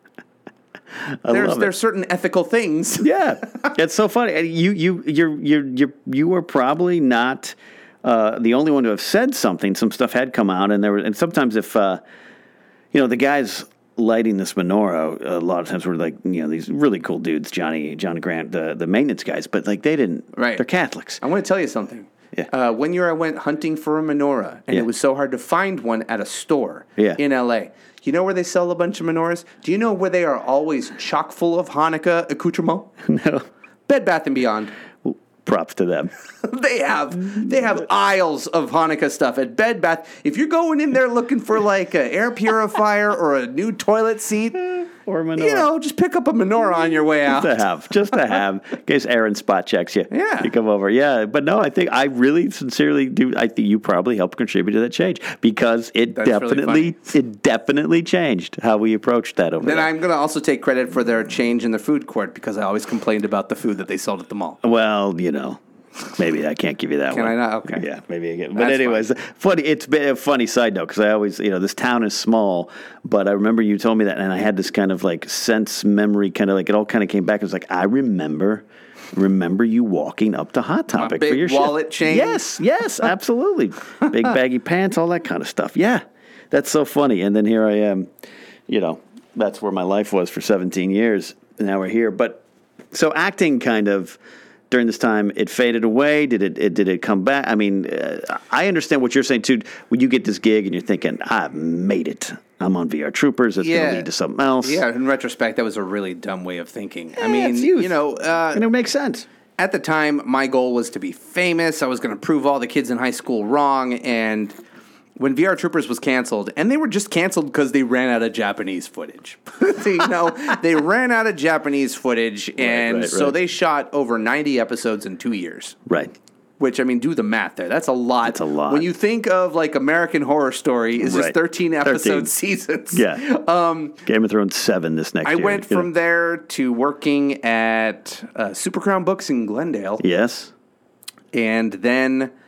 I There's love it. there's certain ethical things. Yeah, it's so funny. And You you you're you're you you were probably not uh, the only one to have said something. Some stuff had come out, and there were, and sometimes if uh, you know the guys lighting this menorah, a lot of times were like you know these really cool dudes, Johnny Johnny Grant, the the maintenance guys, but like they didn't. Right. They're Catholics. I want to tell you something. Yeah. Uh, one year I went hunting for a menorah, and Yeah. it was so hard to find one at a store Yeah. in L A. You know where they sell a bunch of menorahs? Do you know where they are always chock full of Hanukkah accoutrement? No, Bed Bath and Beyond. props to them. They have they have aisles of Hanukkah stuff at Bed Bath. If you're going in there looking for like an air purifier or a new toilet seat, Or menorah. you know, just pick up a menorah on your way out. Just to have, just to have, in case Aaron spot checks you. Yeah. You come over. Yeah. But no, I think I really sincerely do. I think you probably helped contribute to that change because it That's really definitely, it definitely changed how we approached that over Then there. I'm going to also take credit for their change in the food court because I always complained about the food that they sold at the mall. Well, you know, maybe I can't give you that Can one. I not? Okay. Yeah, maybe I can. But That's anyways, funny. It's been a funny side note because I always, you know, this town is small, but I remember you told me that, and I had this kind of like sense memory, kind of like it all kind of came back. It was like I remember. Remember you walking up to Hot Topic big for your wallet shit. chain? Yes, yes, absolutely. Big baggy pants, all that kind of stuff. Yeah, that's so funny. And then here I am, you know, that's where my life was for seventeen years. And now we're here. But so acting kind of during this time, it faded away. Did it, it did it come back? I mean, uh, I understand what you're saying too. When you get this gig and you're thinking, I made it. I'm on V R Troopers. It's going Yeah. to lead to something else. Yeah, in retrospect, that was a really dumb way of thinking. I Yeah, mean, it's youth. you know, uh, And it makes sense. at the time, my goal was to be famous. I was going to prove all the kids in high school wrong. And when V R Troopers was canceled, and they were just canceled because they ran out of Japanese footage. you know, they ran out of Japanese footage, and right, so right. they shot over ninety episodes in two years. Right. Which, I mean, do the math there. That's a lot. That's a lot. When you think of, like, American Horror Story, is Right. just thirteen episode thirteen. seasons. Yeah. Um, Game of Thrones seven this next I year. went you from know. there to working at uh, Super Crown Books in Glendale. Yes. And then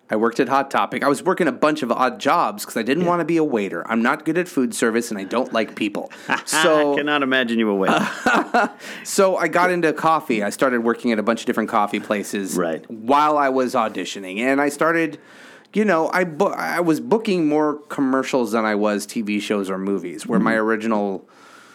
I worked at Hot Topic. I was working a bunch of odd jobs because I didn't yeah. want to be a waiter. I'm not good at food service, and I don't like people. So I cannot imagine you a waiter. So I got into coffee. I started working at a bunch of different coffee places right. while I was auditioning. And I started, you know, I, bu- I was booking more commercials than I was T V shows or movies, where mm-hmm. my original...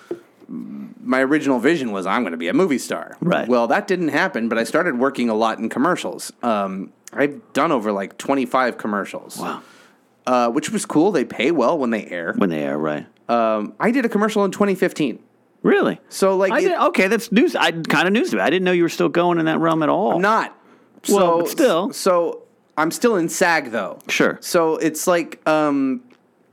My original vision was I'm going to be a movie star. Right. Well, that didn't happen, but I started working a lot in commercials. Um, I've done over like twenty-five commercials. Wow. Uh, which was cool. They pay well when they air. When they air, right. Um, I did a commercial in twenty fifteen. Really? So like, I it, did, okay, that's news. I kind of news to me. I didn't know you were still going in that realm at all. I'm not. Well, so, but still. So I'm still in SAG though. Sure. So it's like, um,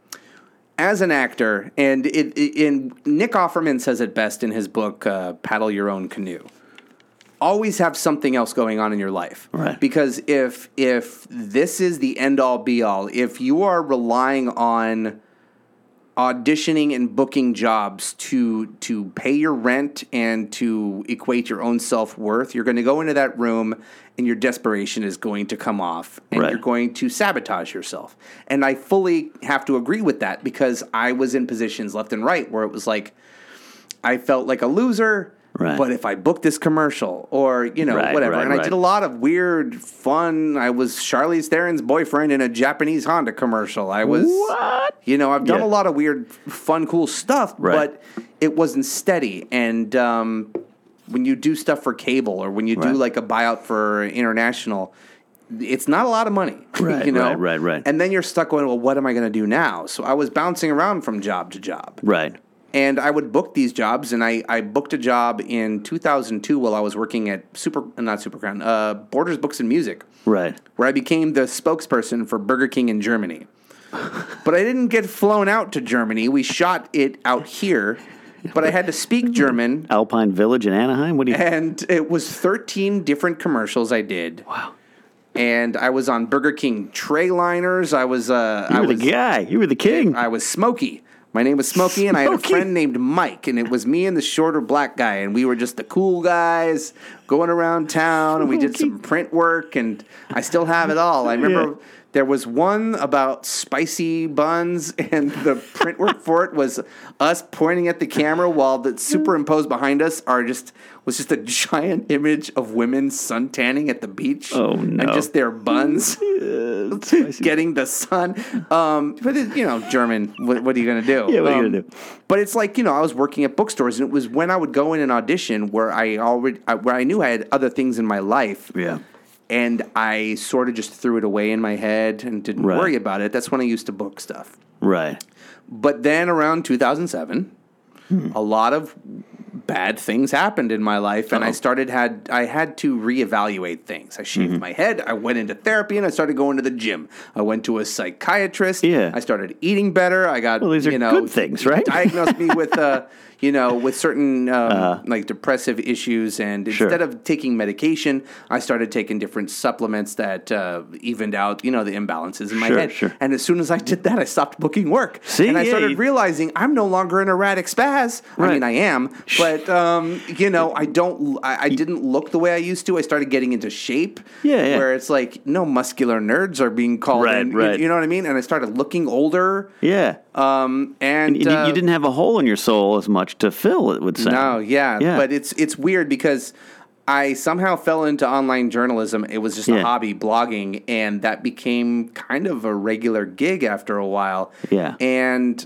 as an actor, and it, it, in Nick Offerman says it best in his book, uh, Paddle Your Own Canoe. Always have something else going on in your life. Right. Because if if this is the end-all, be-all, if you are relying on auditioning and booking jobs to to pay your rent and to equate your own self-worth, you're going to go into that room and your desperation is going to come off and right. you're going to sabotage yourself. And I fully have to agree with that because I was in positions left and right where it was like I felt like a loser. Right. But if I booked this commercial or, you know, right, whatever. Right, and I right. did a lot of weird, fun. I was Charlize Theron's boyfriend in a Japanese Honda commercial. I was, what? You know, I've done yeah. a lot of weird, fun, cool stuff, right. but it wasn't steady. And um, when you do stuff for cable or when you do right. like a buyout for international, it's not a lot of money. Right, you know? right, right, right. And then you're stuck going, well, what am I going to do now? So I was bouncing around from job to job. Right. And I would book these jobs, and I, I booked a job in two thousand two while I was working at Super, not Supercrown, uh, Borders Books and Music. Right. Where I became the spokesperson for Burger King in Germany. But I didn't get flown out to Germany. We shot it out here, but I had to speak German. Alpine Village in Anaheim? What do you... And it was thirteen different commercials I did. Wow. And I was on Burger King tray liners. I was... Uh, you I were was, the guy. You were the king. I was Smokey. My name was Smokey, and I had a friend named Mike, and it was me and the shorter black guy, and we were just the cool guys going around town, and we did some print work, and I still have it all. I remember yeah. there was one about spicy buns, and the print work for it was us pointing at the camera while the superimposed behind us are just was just a giant image of women suntanning at the beach. Oh, no. And just their buns getting the sun. Um, but, it, you know, German, what, what are you going to do? Yeah, what are you um, going to do? But it's like, you know, I was working at bookstores, and it was when I would go in and audition where I already, where I knew I had other things in my life. Yeah. And I sort of just threw it away in my head and didn't right. worry about it. That's when I used to book stuff. Right. But then around two thousand seven, hmm. a lot of bad things happened in my life, and Uh-oh. I started had I had to reevaluate things. I shaved mm-hmm. my head. I went into therapy, and I started going to the gym. I went to a psychiatrist. Yeah. I started eating better. I got well, these are you know good things, right? Diagnosed me with uh, you know with certain um, uh, like depressive issues, and sure. instead of taking medication, I started taking different supplements that uh, evened out you know the imbalances in my sure, head. Sure. And as soon as I did that, I stopped booking work. See, and I yeah, started you... realizing I'm no longer an erratic spaz. Right. I mean, I am, but um, you know, I don't. I, I didn't look the way I used to. I started getting into shape. Yeah, yeah. Where it's like no muscular nerds are being called right, in. Right. You, you know what I mean? And I started looking older. Yeah. Um, and, and uh, you didn't have a hole in your soul as much to fill, it would sound. No, yeah, yeah. But it's it's weird because I somehow fell into online journalism. It was just yeah. a hobby, blogging, and that became kind of a regular gig after a while. Yeah. And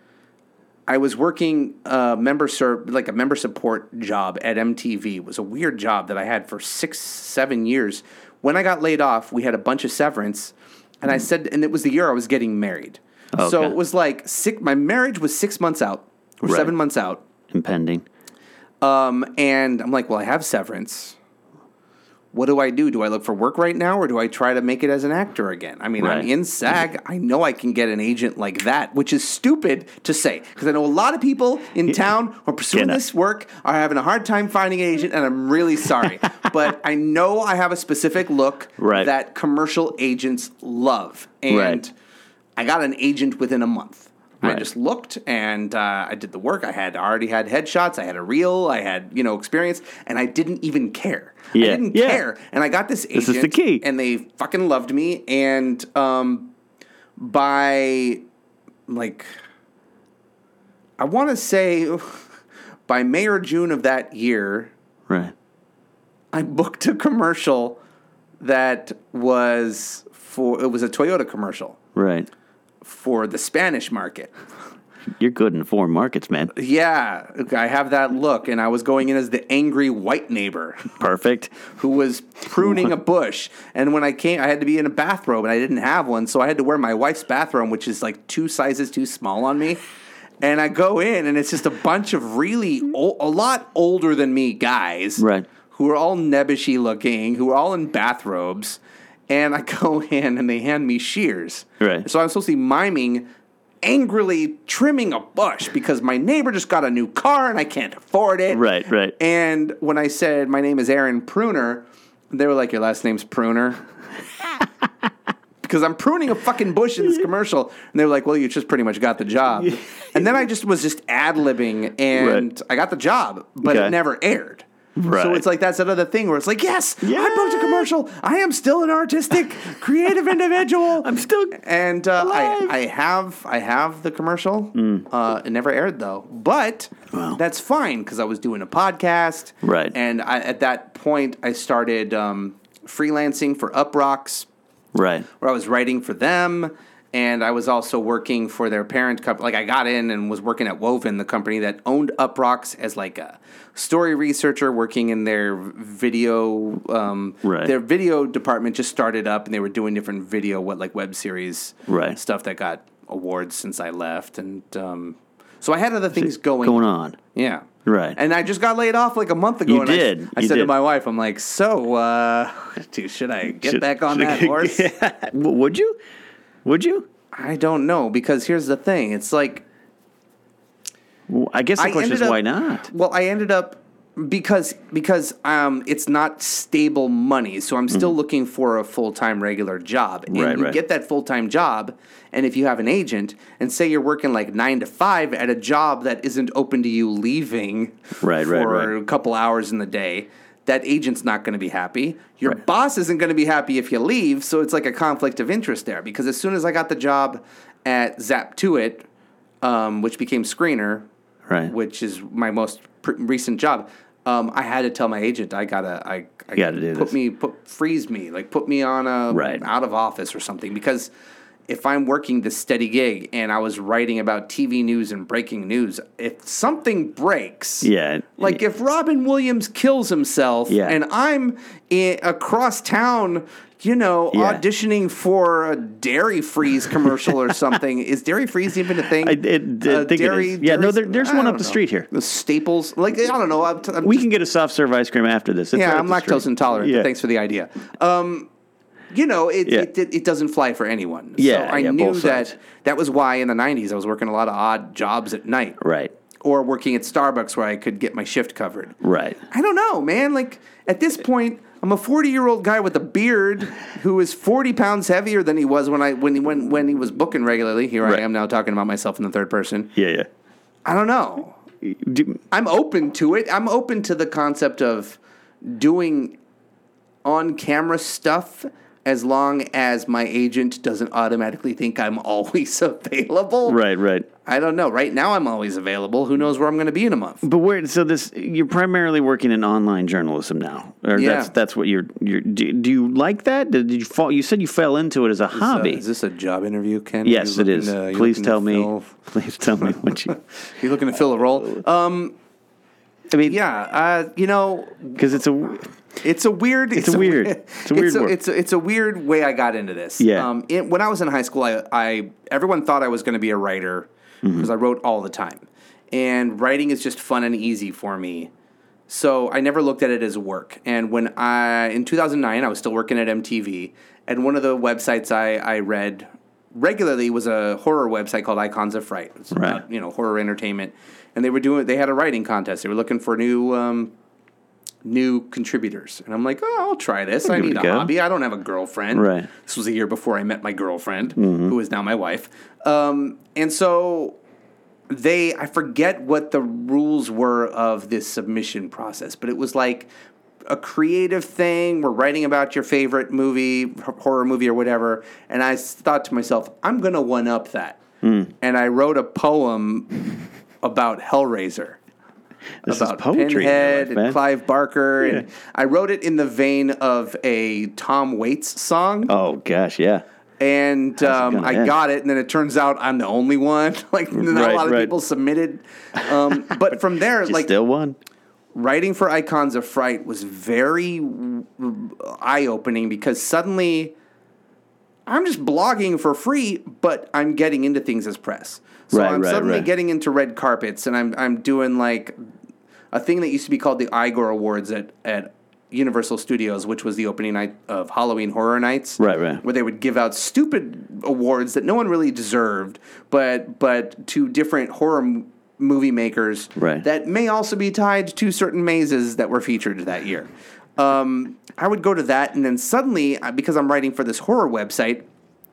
I was working uh, member ser- like a member support job at M T V. It was a weird job that I had for six, seven years. When I got laid off, we had a bunch of severance, and I said, and it was the year I was getting married. Okay. So it was like six. My marriage was six months out or right. seven months out. Impending. Um, and I'm like, well, I have severance. What do I do? Do I look for work right now, or do I try to make it as an actor again? I mean, right. I'm in SAG. I know I can get an agent like that, which is stupid to say because I know a lot of people in town who are pursuing yeah, no. this work are having a hard time finding an agent, and I'm really sorry. But I know I have a specific look right. that commercial agents love, and right. I got an agent within a month. I Right. just looked and uh, I did the work. I had already had headshots. I had a reel. I had, you know, experience, and I didn't even care. Yeah. I didn't Yeah. care. And I got this agent. This is the key. And they fucking loved me. And um, by, like, I want to say by May or June of that year, Right. I booked a commercial that was for, it was a Toyota commercial Right. for the Spanish market. You're good in foreign markets, man. Yeah, I have that look, and I was going in as the angry white neighbor Perfect. who was pruning a bush. And when I came, I had to be in a bathrobe, and I didn't have one, so I had to wear my wife's bathrobe, which is like two sizes too small on me. And I go in, and it's just a bunch of really, o- a lot older than me guys. Right. Who are all nebbishy looking, who are all in bathrobes. And I go in and they hand me shears. Right. So I'm supposed to be miming, angrily trimming a bush because my neighbor just got a new car and I can't afford it. Right, right. And when I said, my name is Aaron Pruner, they were like, your last name's Pruner? Because I'm pruning a fucking bush in this commercial. And they were like, well, you just pretty much got the job. And then I just was just ad-libbing and Right. I got the job, but Okay. it never aired. Right. So it's like that's another thing where it's like, yes, I booked a commercial. I am still an artistic, creative individual. I'm still and uh, alive. I, I have I have the commercial. Mm. Uh, it never aired though, but Wow. that's fine because I was doing a podcast, Right. And I, at that point, I started um, freelancing for Uprocks, Right. where I was writing for them. And I was also working for their parent company. Like I got in and was working at Woven, the company that owned Uprocks, as like a story researcher working in their video. Um, Right. Their video department just started up, and they were doing different video, what like web series, Right. stuff that got awards since I left. And um, so I had other things going Going on. Yeah. Right. And I just got laid off like a month ago. You and did. I, I You said to did. my wife, I'm like, so, uh, dude, should I get Should- back on should- that horse? Yeah. W- Would you? Would you? I don't know, because here's the thing. It's like, Well, I guess the I question is ended up- why not? well, I ended up because because um it's not stable money, so I'm still looking for a full time regular job. And Mm-hmm. Right, you right. get that full time job, and if you have an agent, and say you're working like nine to five at a job that isn't open to you leaving Right, for right, right. a couple hours in the day. That agent's not going to be happy. Your Right. boss isn't going to be happy if you leave. So it's like a conflict of interest there. Because as soon as I got the job at Zaptuit, um, which became Screener, Right. which is my most pr- recent job, um, I had to tell my agent I gotta, I, I gotta do put this. me, put freeze me, like put me on a Right. out of office or something. Because if I'm working this steady gig and I was writing about T V news and breaking news, if something breaks, Yeah. like if Robin Williams kills himself Yeah. and I'm in, across town, you know, Yeah. auditioning for a Dairy Freeze commercial or something. Is Dairy Freeze even a thing? I- it- I think it is. Yeah, no, there- there's I one don't up the know. street here. The Staples. Like, I don't know. I'm, t- I'm We just- can get a soft serve ice cream after this. It's yeah, right I'm up the lactose street. intolerant. Yeah. But thanks for the idea. Um, you know, it, Yeah. it, it it doesn't fly for anyone. Yeah, so I yeah, knew both sides. that that was why in the nineties I was working a lot of odd jobs at night. Right. Or working at Starbucks where I could get my shift covered. Right. I don't know, man. Like, at this point, I'm a forty-year-old guy with a beard who is forty pounds heavier than he was when I when he when, when he was booking regularly. Here Right. I am now talking about myself in the third person. Yeah, yeah. I don't know. Do, I'm open to it. I'm open to the concept of doing on-camera stuff as long as my agent doesn't automatically think I'm always available. right, right. I don't know. Right now I'm always available. Who knows where I'm going to be in a month? But where? So this, you're primarily working in online journalism now, or Yeah. that's that's what you're. You're. Do, do you like that? Did, did you fall? You said you fell into it as a hobby. Uh, is this a job interview, Ken? Yes, You it is. looking to- you Please looking tell to me. fill- Please tell me what you. You looking to fill a role? Um, I mean, yeah. Uh, you know, because it's a. it's a weird. It's a weird- it's a weird It's a, work. it's a, it's a weird way I got into this. Yeah. Um, it, when I was in high school, I, I everyone thought I was going to be a writer Mm-hmm. because I wrote all the time, and writing is just fun and easy for me. So I never looked at it as work. And when I in two thousand nine, I was still working at M T V, and one of the websites I, I read regularly was a horror website called Icons of Fright. It's Right. about, you know, horror entertainment, and they were doing they had a writing contest. They were looking for new um, new contributors. And I'm like, oh, I'll try this. I give it need a a go. hobby. I don't have a girlfriend. Right. This was a year before I met my girlfriend, Mm-hmm. who is now my wife. Um, and so they, I forget what the rules were of this submission process, but it was like a creative thing. We're writing about your favorite movie, horror movie or whatever. And I thought to myself, I'm going to one up that. Mm. And I wrote a poem about Hellraiser. This about is poetry in your Pinhead life, man. and Clive Barker. Yeah. And I wrote it in the vein of a Tom Waits song. Oh, gosh, yeah. And How's it um, gonna I end? got it, and then it turns out I'm the only one. Like, not Right, a lot of right. people submitted. Um, but from there, You like, still won? writing for Icons of Fright was very eye-opening because suddenly I'm just blogging for free, but I'm getting into things as press. So Right, I'm right, suddenly right. getting into red carpets, and I'm I'm doing like a thing that used to be called the Igor Awards at at Universal Studios, which was the opening night of Halloween Horror Nights. Right, right. Where they would give out stupid awards that no one really deserved, but but to different horror m- movie makers Right. that may also be tied to certain mazes that were featured that year. Um, I would go to that, and then suddenly, uh, because I'm writing for this horror website,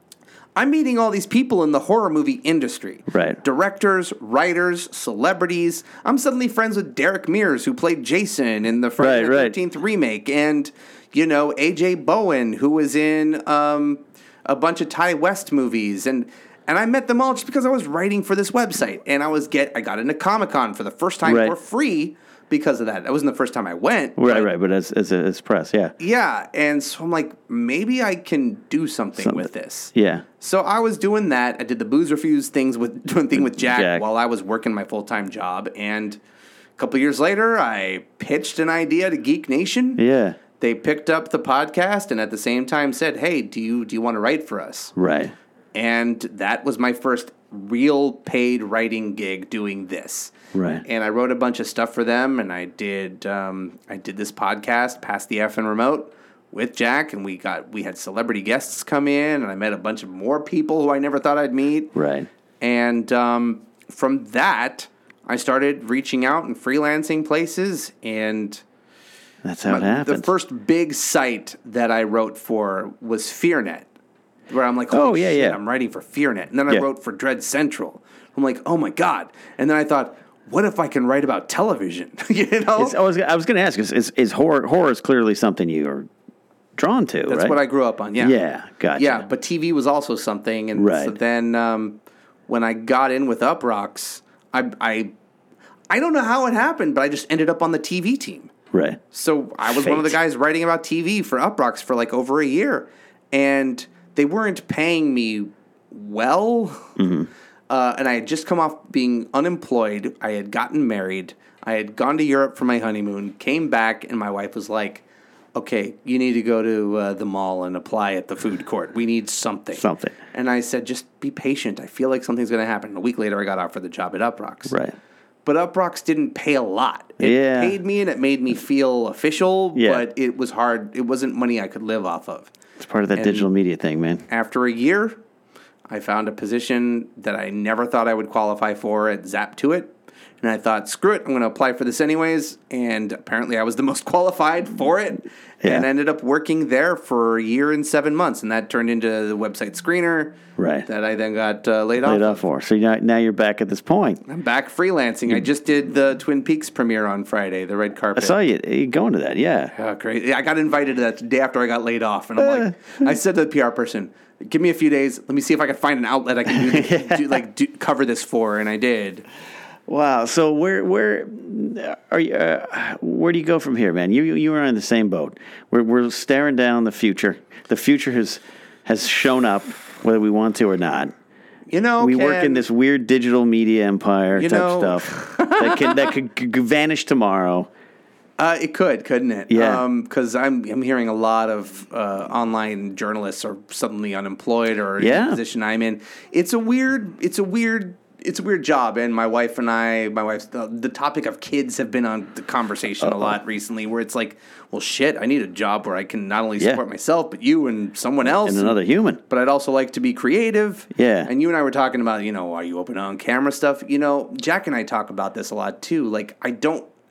I'm meeting all these people in the horror movie industry. Right. Directors, writers, celebrities. I'm suddenly friends with Derek Mears, who played Jason in the Friday Right, the right. thirteenth remake. And, you know, A J Bowen, who was in um, a bunch of Ty West movies. And and I met them all just because I was writing for this website. And I was get I got into Comic-Con for the first time Right. for free because of that. That wasn't the first time I went. Right, but- right. But as, as, as press, yeah. Yeah. And so I'm like, maybe I can do something, Something. with this. Yeah. So I was doing that. I did the booze reviews things with doing thing with Jack, Jack. while I was working my full time job. And a couple years later, I pitched an idea to Geek Nation. Yeah. They picked up the podcast and at the same time said, "Hey, do you do you want to write for us?" Right. And that was my first real paid writing gig doing this. Right. And I wrote a bunch of stuff for them, and I did um, I did this podcast, Pass the Effing Remote, with Jack, and we got we had celebrity guests come in, and I met a bunch of more people who I never thought I'd meet. Right. And um, from that, I started reaching out and freelancing places, and That's how it the happens. first big site that I wrote for was FearNet, where I'm like, Oh, oh yeah, shit, yeah. I'm writing for FearNet. And then I Yeah. wrote for Dread Central. I'm like, oh my God. And then I thought, what if I can write about television? you know? It's, I was, I was going to ask, is, is, is horror, horror is clearly something you're drawn to, That's right? what I grew up on, yeah. Yeah, gotcha. Yeah, but T V was also something. And so Right. then um, when I got in with Uprocks, I, I, I don't know how it happened, but I just ended up on the T V team. Right. So I was one of the Fate. guys writing about T V for Uprocks for like over a year. And they weren't paying me well. Mm-hmm. Uh, and I had just come off being unemployed. I had gotten married. I had gone to Europe for my honeymoon, came back, and my wife was like, okay, you need to go to uh, the mall and apply at the food court. We need something. Something. And I said, just be patient. I feel like something's going to happen. And a week later, I got offered the job at Uprocks. Right. But Uprocks didn't pay a lot. It Yeah. paid me and it made me feel official, Yeah. but it was hard. It wasn't money I could live off of. It's part of that And- digital media thing, man. After a year, I found a position that I never thought I would qualify for at Zaptuit. And I thought, screw it, I'm going to apply for this anyways. And apparently I was the most qualified for it. Yeah. And ended up working there for a year and seven months. And that turned into the website screener Right. that I then got uh, laid, Laid off off of. for. So now, now you're back at this point. I'm back freelancing. I just did the Twin Peaks premiere on Friday, the red I carpet. saw you, you going to that, yeah. Oh, great. Yeah, I got invited to that the day after I got laid off. And I'm like, I said to the P R person, give me a few days. Let me see if I can find an outlet I can do, do like do, cover this for. And I did. Wow. So where where are you? Uh, where do you go from here, man? You you were on the same boat. We're we're staring down the future. The future has has shown up, whether we want to or not. You know, We work Ken, in this weird digital media empire You type know- stuff that could that could, could vanish tomorrow. Uh, it could, couldn't it? Yeah. Because I'm I'm hearing a lot of uh, online journalists are suddenly unemployed or in Yeah. the position I'm in. It's a weird. It's a weird. It's a weird job, and my wife and I, my wife's the, the topic of kids have been on the conversation Uh-oh. a lot recently. Where it's like, well, shit, I need a job where I can not only Yeah. support myself but you and someone else And another human. But I'd also like to be creative. Yeah. And you and I were talking about, you know, are you open on camera stuff? You know, Jack and I talk about this a lot too. Like, I don't.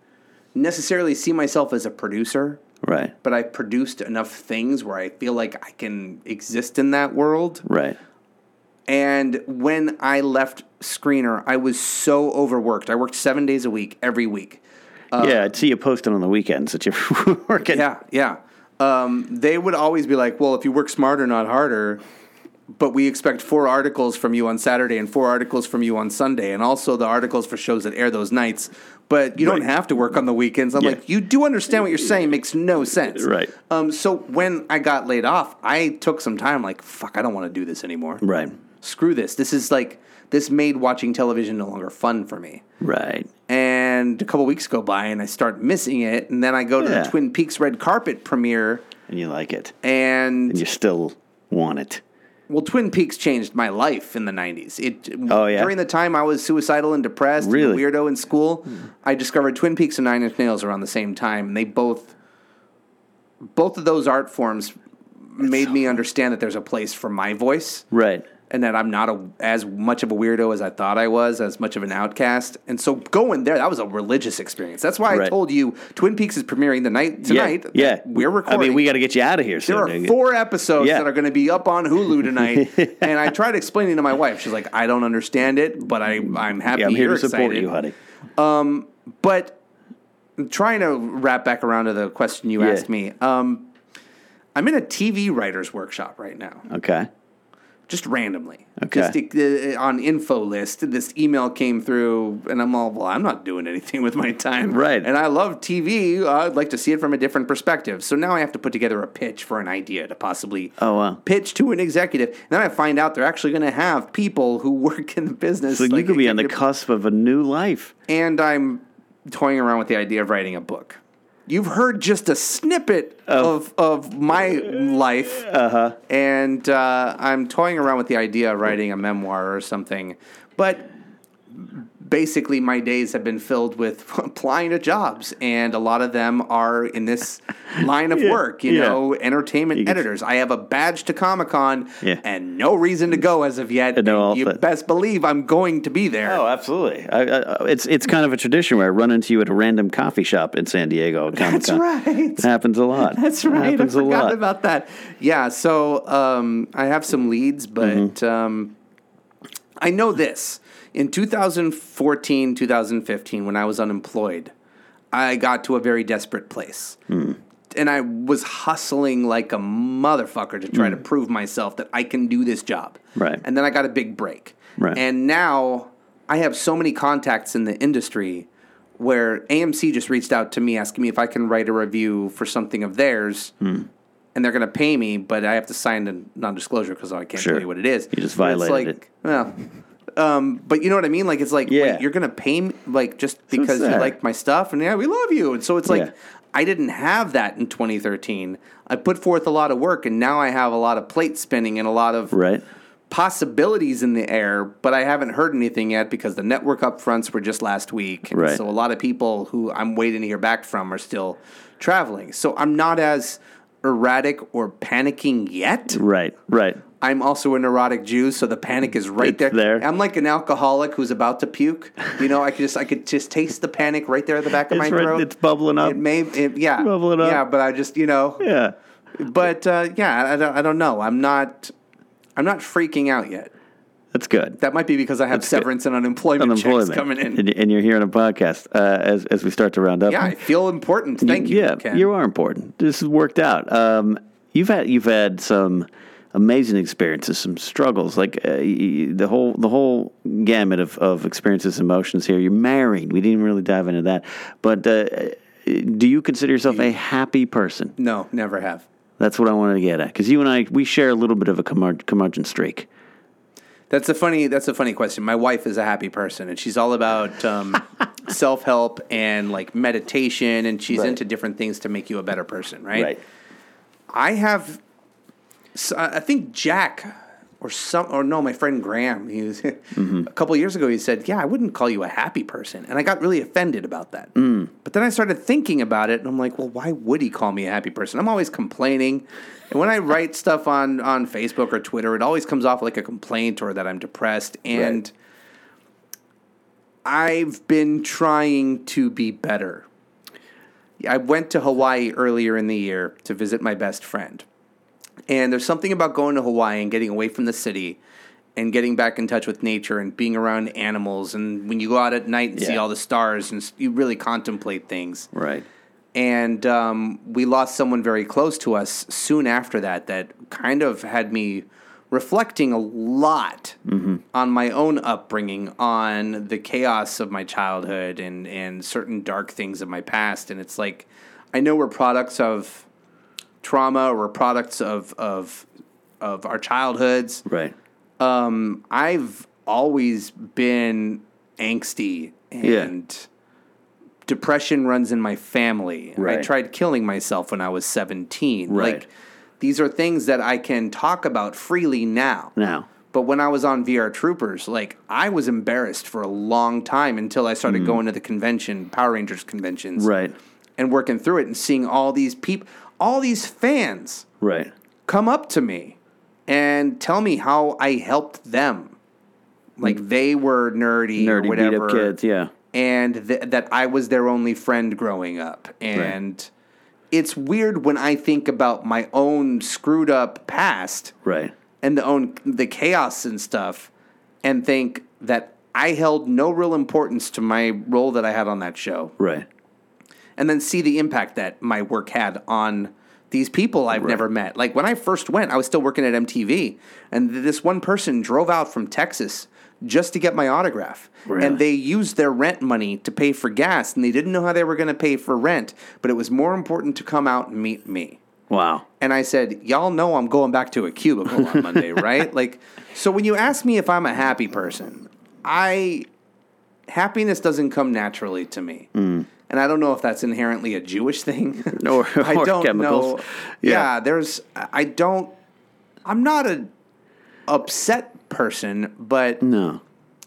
necessarily see myself as a producer, Right. but I've produced enough things where I feel like I can exist in that world. Right. And when I left Screener, I was so overworked. I worked seven days a week, every week. Uh, yeah, I'd see you posting on the weekends that you're working. Yeah, yeah. Um, they would always be like, well, if you work smarter, not harder, but we expect four articles from you on Saturday and four articles from you on Sunday, and also the articles for shows that air those nights. But you don't Right. have to work on the weekends. I'm Yeah. like, you do understand what you're saying. Makes no sense. Right. Um, so when I got laid off, I took some time like, fuck, I don't want to do this anymore. Right. Screw this. This is like, this made watching television no longer fun for me. Right. And a couple weeks go by, and I start missing it. And then I go to Yeah. the Twin Peaks red carpet premiere, And you like it. and And you still want it. well, Twin Peaks changed my life in the nineties. It Oh, yeah? during the time I was suicidal and depressed, and a Really? weirdo in school. I discovered Twin Peaks and Nine Inch Nails around the same time, and they both, both of those art forms, made me understand that there's a place for my voice. Right. And that I'm not a, as much of a weirdo as I thought I was, as much of an outcast. And so going there, that was a religious experience. That's why I Right. told you Twin Peaks is premiering the night tonight. Yeah. yeah. We're recording. I mean, we got to get you out of here soon. There are four episodes Yeah. that are going to be up on Hulu tonight. And I tried explaining to my wife. She's like, I don't understand it, but I, I'm happy Yeah, I'm here you're to support excited. you, honey. But trying to wrap back around to the question you Yeah. asked me, um, I'm in a T V writer's workshop right now. Okay. Just randomly. Okay. Just uh, on info list, this email came through, and I'm all, well, I'm not doing anything with my time. Right. And I love T V. Uh, I'd like to see it from a different perspective. So now I have to put together a pitch for an idea to possibly Oh, wow. pitch to an executive. And then I find out they're actually going to have people who work in the business. So you like could be on the executive- cusp of a new life. And I'm toying around with the idea of writing a book. You've heard just a snippet of of my life, uh-huh. and uh, I'm toying around with the idea of writing a memoir or something. But basically, my days have been filled with applying to jobs, and a lot of them are in this line of Yeah, work, you yeah. know, entertainment You can- editors. I have a badge to Comic-Con Yeah. and no reason to go as of yet. And no and you outfit. best believe I'm going to be there. Oh, absolutely. I, I, it's it's kind of a tradition where I run into you at a random coffee shop in San Diego. At That's Comic-Con. right. It happens a lot. That's right. I happens a forgot lot. about that. Yeah. So um, I have some leads, but Mm-hmm. um, I know this. In two thousand fourteen, two thousand fifteen, when I was unemployed, I got to a very desperate place. Hmm. And I was hustling like a motherfucker to try to prove myself that I can do this job. Right. And then I got a big break. Right. And now I have so many contacts in the industry where A M C just reached out to me asking me if I can write a review for something of theirs. Hmm. And they're going to pay me, but I have to sign a non-disclosure because I can't Sure. tell you what it is. You just But it's violated like, it. Well, um, but you know what I mean? Like, it's like, Yeah. wait, you're going to pay me, like, just because you sad. like my stuff? And yeah, we love you. And so it's like, Yeah. I didn't have that in twenty thirteen. I put forth a lot of work, and now I have a lot of plate spinning and a lot of Right. possibilities in the air, but I haven't heard anything yet because the network upfronts were just last week. And Right. so a lot of people who I'm waiting to hear back from are still traveling. So I'm not as erratic or panicking yet. Right. Right. I'm also a neurotic Jew, so the panic is right It's there. there. I'm like an alcoholic who's about to puke. You know, I could just I could just taste the panic right there at the back of It's my right- throat. it's bubbling up. It may, it, yeah, Bubbling up. Yeah, but I just you know, Yeah. but uh, yeah, I don't, I don't know. I'm not, I'm not freaking out yet. That's good. That might be because I have That's good. severance and unemployment, Unemployment checks coming in. and, and you're here on a podcast uh, as as we start to round up. Yeah, I feel important. Thank you. Yeah, Ken. you are important. This has worked out. Um, you've had you've had some amazing experiences, some struggles, like uh, y- the whole the whole gamut of, of experiences, emotions here. You're married. We didn't really dive into that, but uh, do you consider yourself a happy person? No, never have. That's what I wanted to get at, because you and I we share a little bit of a curmud- curmudgeon streak. That's a funny. That's a funny question. My wife is a happy person, and she's all about um, self help and like meditation, and she's Right. into different things to make you a better person. Right. I have. So I think Jack or some or no, my friend Graham. He was Mm-hmm. a couple years ago. He said, "Yeah, I wouldn't call you a happy person," and I got really offended about that. Mm. But then I started thinking about it, and I'm like, "Well, why would he call me a happy person? I'm always complaining." And when I write stuff on, on Facebook or Twitter, it always comes off like a complaint or that I'm depressed. And Right. I've been trying to be better. I went to Hawaii earlier in the year to visit my best friend. And there's something about going to Hawaii and getting away from the city and getting back in touch with nature and being around animals. And when you go out at night and Yeah. see all the stars, and you really contemplate things. Right. And um, we lost someone very close to us soon after that that kind of had me reflecting a lot Mm-hmm. on my own upbringing, on the chaos of my childhood and, and certain dark things of my past. And it's like, I know we're products of trauma, or we're products of, of, of our childhoods. Right. Um, I've always been angsty, and Yeah. depression runs in my family. I Right. tried killing myself when I was seventeen. Right. Like, these are things that I can talk about freely now. Now. But when I was on V R Troopers, like, I was embarrassed for a long time until I started going to the convention, Power Rangers conventions. Mm. Right. And working through it and seeing all these people, all these fans Right. come up to me and tell me how I helped them. Like, they were nerdy, or Nerdy whatever. beat up kids. Yeah. And th- that I was their only friend growing up. And it's weird when I think about my own screwed up past Right. and the own the chaos and stuff, and think that I held no real importance to my role that I had on that show. Right. And then see the impact that my work had on these people I've never met. Like, when I first went, I was still working at M T V, and this one person drove out from Texas just to get my autograph. Really? And they used their rent money to pay for gas, and they didn't know how they were going to pay for rent, but it was more important to come out and meet me. Wow. And I said, y'all know I'm going back to a cubicle on Monday, right? Like, so when you ask me if I'm a happy person, I happiness doesn't come naturally to me. Mm. And I don't know if that's inherently a Jewish thing. Or- I or don't chemicals. know. Yeah. Yeah, there's I don't I'm not a upset person, but No.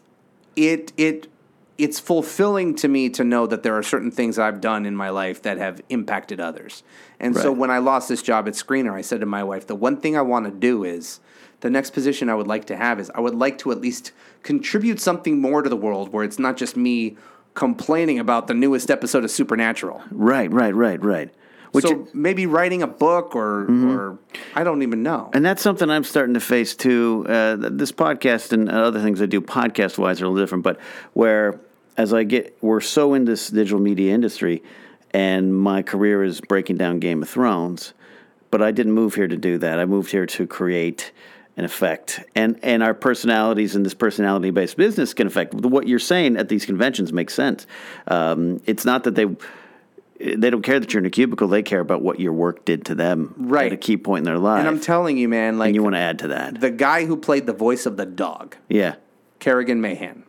it it it's fulfilling to me to know that there are certain things I've done in my life that have impacted others. And so Right. when I lost this job at Screener, I said to my wife, the one thing I want to do is, the next position I would like to have is, I would like to at least contribute something more to the world, where it's not just me complaining about the newest episode of Supernatural. Right. Right. Right. Right. Which so maybe writing a book, or or I don't even know. And that's something I'm starting to face too. Uh, this podcast and other things I do podcast wise are a little different, but where as I get, we're so in this digital media industry, and my career is breaking down Game of Thrones, but I didn't move here to do that. I moved here to create an effect, and and our personalities in this personality based business can affect what you're saying at these conventions makes sense. Um, it's not that they. They don't care that you're in a cubicle. They care about what your work did to them Right. at a key point in their life. And I'm telling you, man, like, and you want to add to that. the guy who played the voice of the dog, Yeah. Kerrigan Mahan,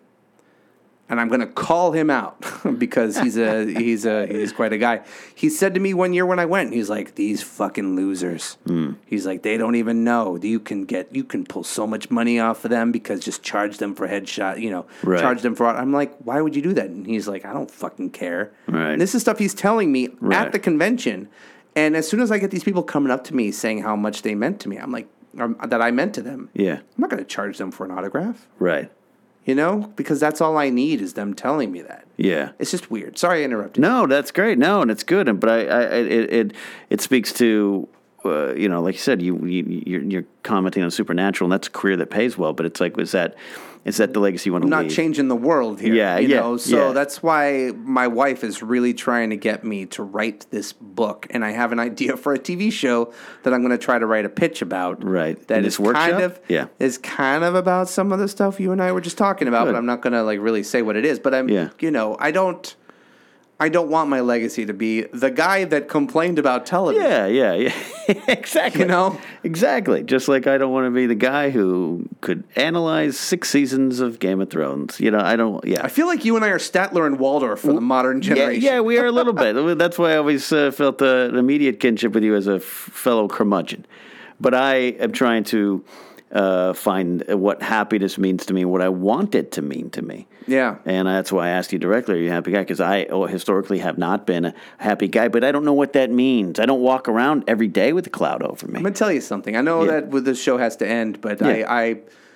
and I'm going to call him out because he's a he's a he's quite a guy. He said to me one year when I went, he's like, "These fucking losers." Mm. He's like, "They don't even know. You can get you can pull so much money off of them because just charge them for headshot, you know, Right. charge them for." I'm like, "Why would you do that?" And he's like, "I don't fucking care." Right. And this is stuff he's telling me Right. at the convention. And as soon as I get these people coming up to me saying how much they meant to me, I'm like, or that I meant to them. Yeah. I'm not going to charge them for an autograph. Right. You know, because that's all I need is them telling me that. Yeah. It's just weird. Sorry I interrupted. No, that's great. No, and it's good. And but I, I it, it it speaks to uh, you know, like you said, you, you you're, you're commenting on Supernatural, and that's a career that pays well. But it's like, is that is that the legacy you want to I'm not leave? changing the world here. Yeah, you yeah, know? So yeah. that's why my wife is really trying to get me to write this book, and I have an idea for a T V show that I'm going to try to write a pitch about. Right. That In is this workshop? kind of Yeah. is kind of about some of the stuff you and I were just talking about, Good. but I'm not going to like really say what it is. But I'm, Yeah. you know, I don't. I don't want my legacy to be the guy that complained about television. Yeah, yeah, yeah. Exactly. You know? Exactly. Just like I don't want to be the guy who could analyze six seasons of Game of Thrones. You know, I don't. Yeah. I feel like you and I are Statler and Waldorf for the modern Yeah, generation. yeah, we are a little bit. That's why I always uh, felt uh, an immediate kinship with you as a f- fellow curmudgeon. But I am trying to uh, find what happiness means to me, what I want it to mean to me. Yeah. And that's why I asked you directly, are you a happy guy? Because I oh, historically have not been a happy guy, but I don't know what that means. I don't walk around every day with a cloud over me. I'm gonna tell you something. I know Yeah. that with this show has to end, but Yeah. I, I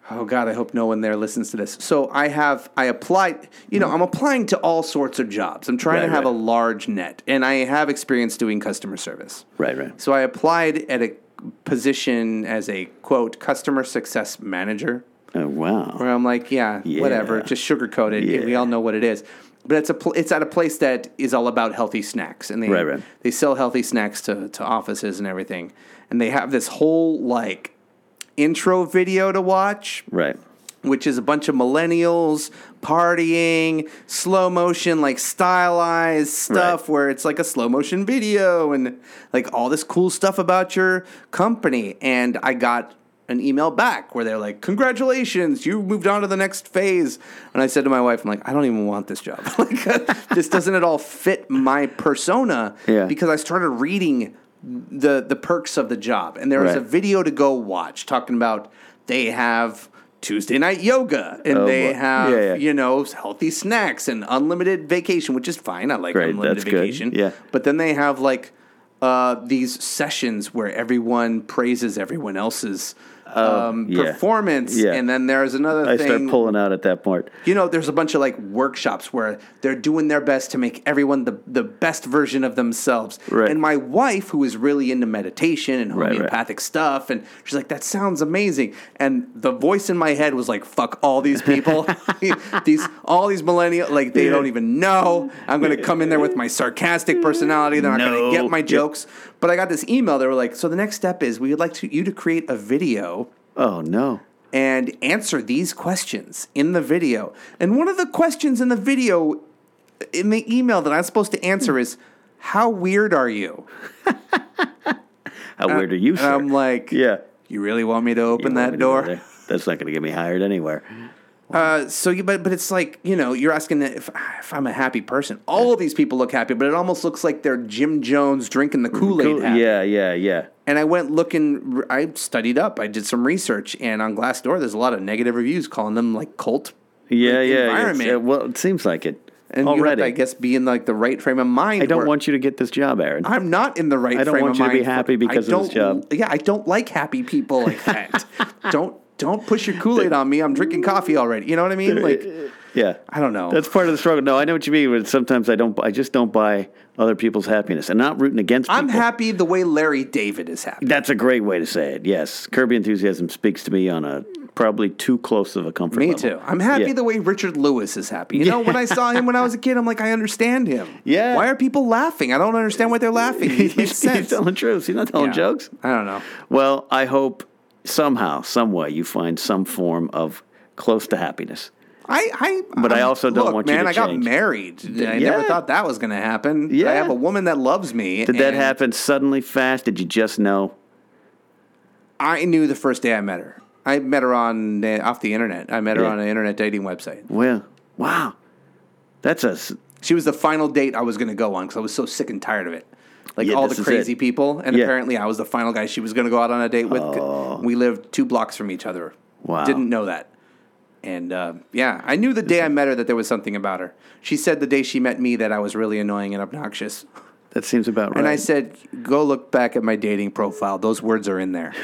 Oh God, I hope no one there listens to this. So I have, I applied, you know, I'm applying to all sorts of jobs. I'm trying Right, to have right. a large net, and I have experience doing customer service. Right, right. So I applied at a position as a, quote, customer success manager, Oh, wow. where I'm like, yeah, Yeah. whatever, just sugarcoat it. Yeah. We all know what it is. But it's a pl- it's at a place that is all about healthy snacks, and they Right, right. they sell healthy snacks to, to offices and everything. And they have this whole like intro video to watch, Right. which is a bunch of millennials partying, slow motion, like stylized stuff Right. where it's like a slow motion video and like all this cool stuff about your company. And I got an email back where they're like, congratulations, you moved on to the next phase. And I said to my wife, I'm like, I don't even want this job. Like, this doesn't at all fit my persona. Yeah. Because I started reading the the perks of the job. And there was Right. a video to go watch talking about they have Tuesday night yoga and Oh, they boy. have, Yeah, yeah. you know, healthy snacks and unlimited vacation, which is fine. I like Great, unlimited that's good. vacation. Yeah. But then they have like uh, these sessions where everyone praises everyone else's um, yeah. performance. Yeah. And then there's another I thing. start pulling out at that point. You know, there's a bunch of like workshops where they're doing their best to make everyone the, the best version of themselves. Right. And my wife, who is really into meditation and Right, right. homeopathic stuff, and she's like, that sounds amazing. And the voice in my head was like, fuck all these people. these all these millennials, like they Yeah. don't even know. I'm going to come in there with my sarcastic personality. They're not going No. to get my Yep. jokes. But I got this email. They were like, so the next step is we would like to, you to create a video Oh, no. and answer these questions in the video. And one of the questions in the video, in the email that I'm supposed to answer is, how weird are you? How weird are you, And sir? I'm like, yeah. you really want me to open You want that me to go door? there? That's not going to get me hired anywhere. Uh, so, you, but but it's like, you know, you're asking if if I'm a happy person. All these people look happy, but it almost looks like they're Jim Jones drinking the Kool-Aid. Cool. happy. Yeah, yeah, yeah. And I went looking, I studied up, I did some research, and on Glassdoor, there's a lot of negative reviews calling them like cult. Yeah, like, yeah. it's- environment. uh, well, it seems like it. And you have already. to, I guess, be in like the right frame of mind. I don't where- want you to get this job, Aaron. I'm not in the right I don't frame want of you to mind. be happy for- because I of this don't- job. Yeah, I don't like happy people like that. don't don't push your Kool-Aid on me. I'm drinking coffee already. You know what I mean? Like, Yeah, I don't know. That's part of the struggle. No, I know what you mean. But sometimes I don't. I just don't buy other people's happiness. And not rooting against people. I'm happy the way Larry David is happy. That's a great way to say it. Yes, Kirby Enthusiasm speaks to me on a probably too close of a comfort Me level. too. I'm happy Yeah. the way Richard Lewis is happy. You know, when I saw him when I was a kid, I'm like, I understand him. Yeah. Why are people laughing? I don't understand why they're laughing. It makes He's sense. telling the truth. He's not telling Yeah. jokes. I don't know. Well, I hope somehow, some way, you find some form of close to happiness. I, I, But I I'm- also don't look, want you man, to I got change. married. I Yeah. never thought that was going to happen. Yeah. I have a woman that loves me. Did that and happen suddenly, fast? Did you just know? I knew the first day I met her. I met her on the, off the internet. I met her Yeah. on an internet dating website. Well, wow, that's a s- She was the final date I was going to go on because I was so sick and tired of it. Like Yeah, all this the is crazy it. people. And Yeah. apparently I was the final guy she was going to go out on a date with. We lived two blocks from each other. Wow. Didn't know that. And uh, yeah, I knew the day I met her that there was something about her. She said the day she met me that I was really annoying and obnoxious. that seems about right. And I said, go look back at my dating profile. Those words are in there.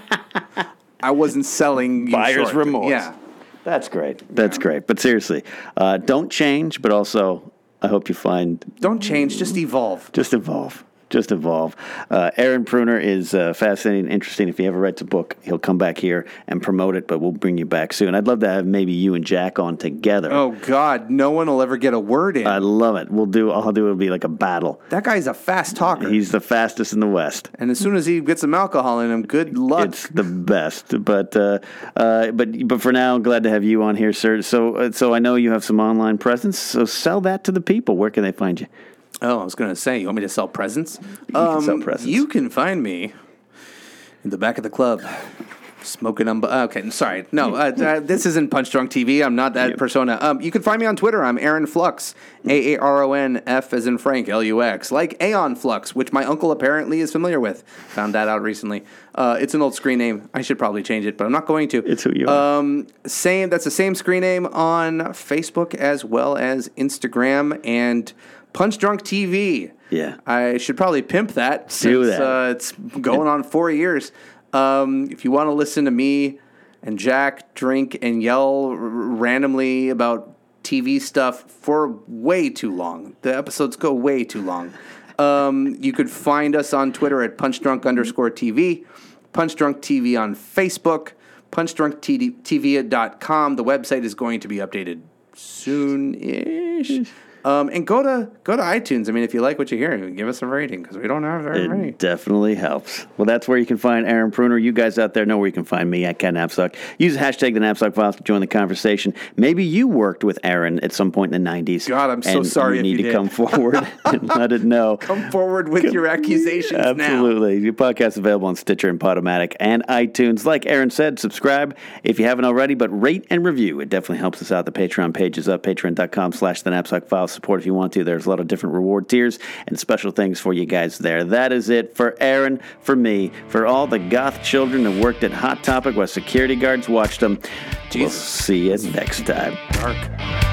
I wasn't selling you Buyer's short. remorse. Yeah. That's great. That's great. But seriously, uh, don't change. But also, I hope you find Don't change, just evolve. just evolve. Just evolve. Uh, Aaron Pruner is uh, fascinating and interesting. If he ever writes a book, he'll come back here and promote it, but we'll bring you back soon. I'd love to have maybe you and Jack on together. Oh, God, no one will ever get a word in. I love it. We'll do, I'll do, it'll be like a battle. that guy's a fast talker. He's the fastest in the West. and as soon as he gets some alcohol in him, good luck. It's the best, but uh, uh, but but for now, glad to have you on here, sir. So uh, so I know you have some online presence. So sell that to the people. Where can they find you? Oh, I was going to say, you want me to sell presents? You can sell presents. You can find me in the back of the club, smoking. Um, okay, sorry. No, uh, uh, this isn't Punch Drunk T V. I'm not that Yeah. persona. Um, you can find me on Twitter. I'm Aaron Flux, A A R O N F as in Frank, L U X. Like Aeon Flux, which my uncle apparently is familiar with. Found that out recently. Uh, it's an old screen name. I should probably change it, but I'm not going to. It's who you are. Um, same. That's the same screen name on Facebook as well as Instagram and Punch Drunk T V. Yeah. I should probably pimp that since Do that. Uh, it's going on four years. Um, if you want to listen to me and Jack drink and yell r- randomly about T V stuff for way too long. The episodes go way too long. Um, you could find us on Twitter at punchdrunk underscore TV, punchdrunk T V on Facebook, punchdrunk T V dot com. The website is going to be updated soon-ish. Um, and go to go to iTunes. I mean, if you like what you hear, give us a rating because we don't have very it many. Definitely helps. Well, that's where you can find Aaron Pruner. You guys out there know where you can find me at Cat Knapsack. Use hashtag the Knapsack Files to join the conversation. Maybe you worked with Aaron at some point in the nineties. God, I'm so sorry you if need you to did. come forward and let it know. Come forward with your accusations now. Absolutely. Your podcast is available on Stitcher and Podomatic and iTunes. Like Aaron said, subscribe if you haven't already, but rate and review. It definitely helps us out. The Patreon page is up, patreon.com slash the Knapsack Files. Support if you want to. There's a lot of different reward tiers and special things for you guys there. That is it for Aaron, for me, for all the goth children that worked at Hot Topic while security guards watched them. Jesus. We'll see you next time. Dark.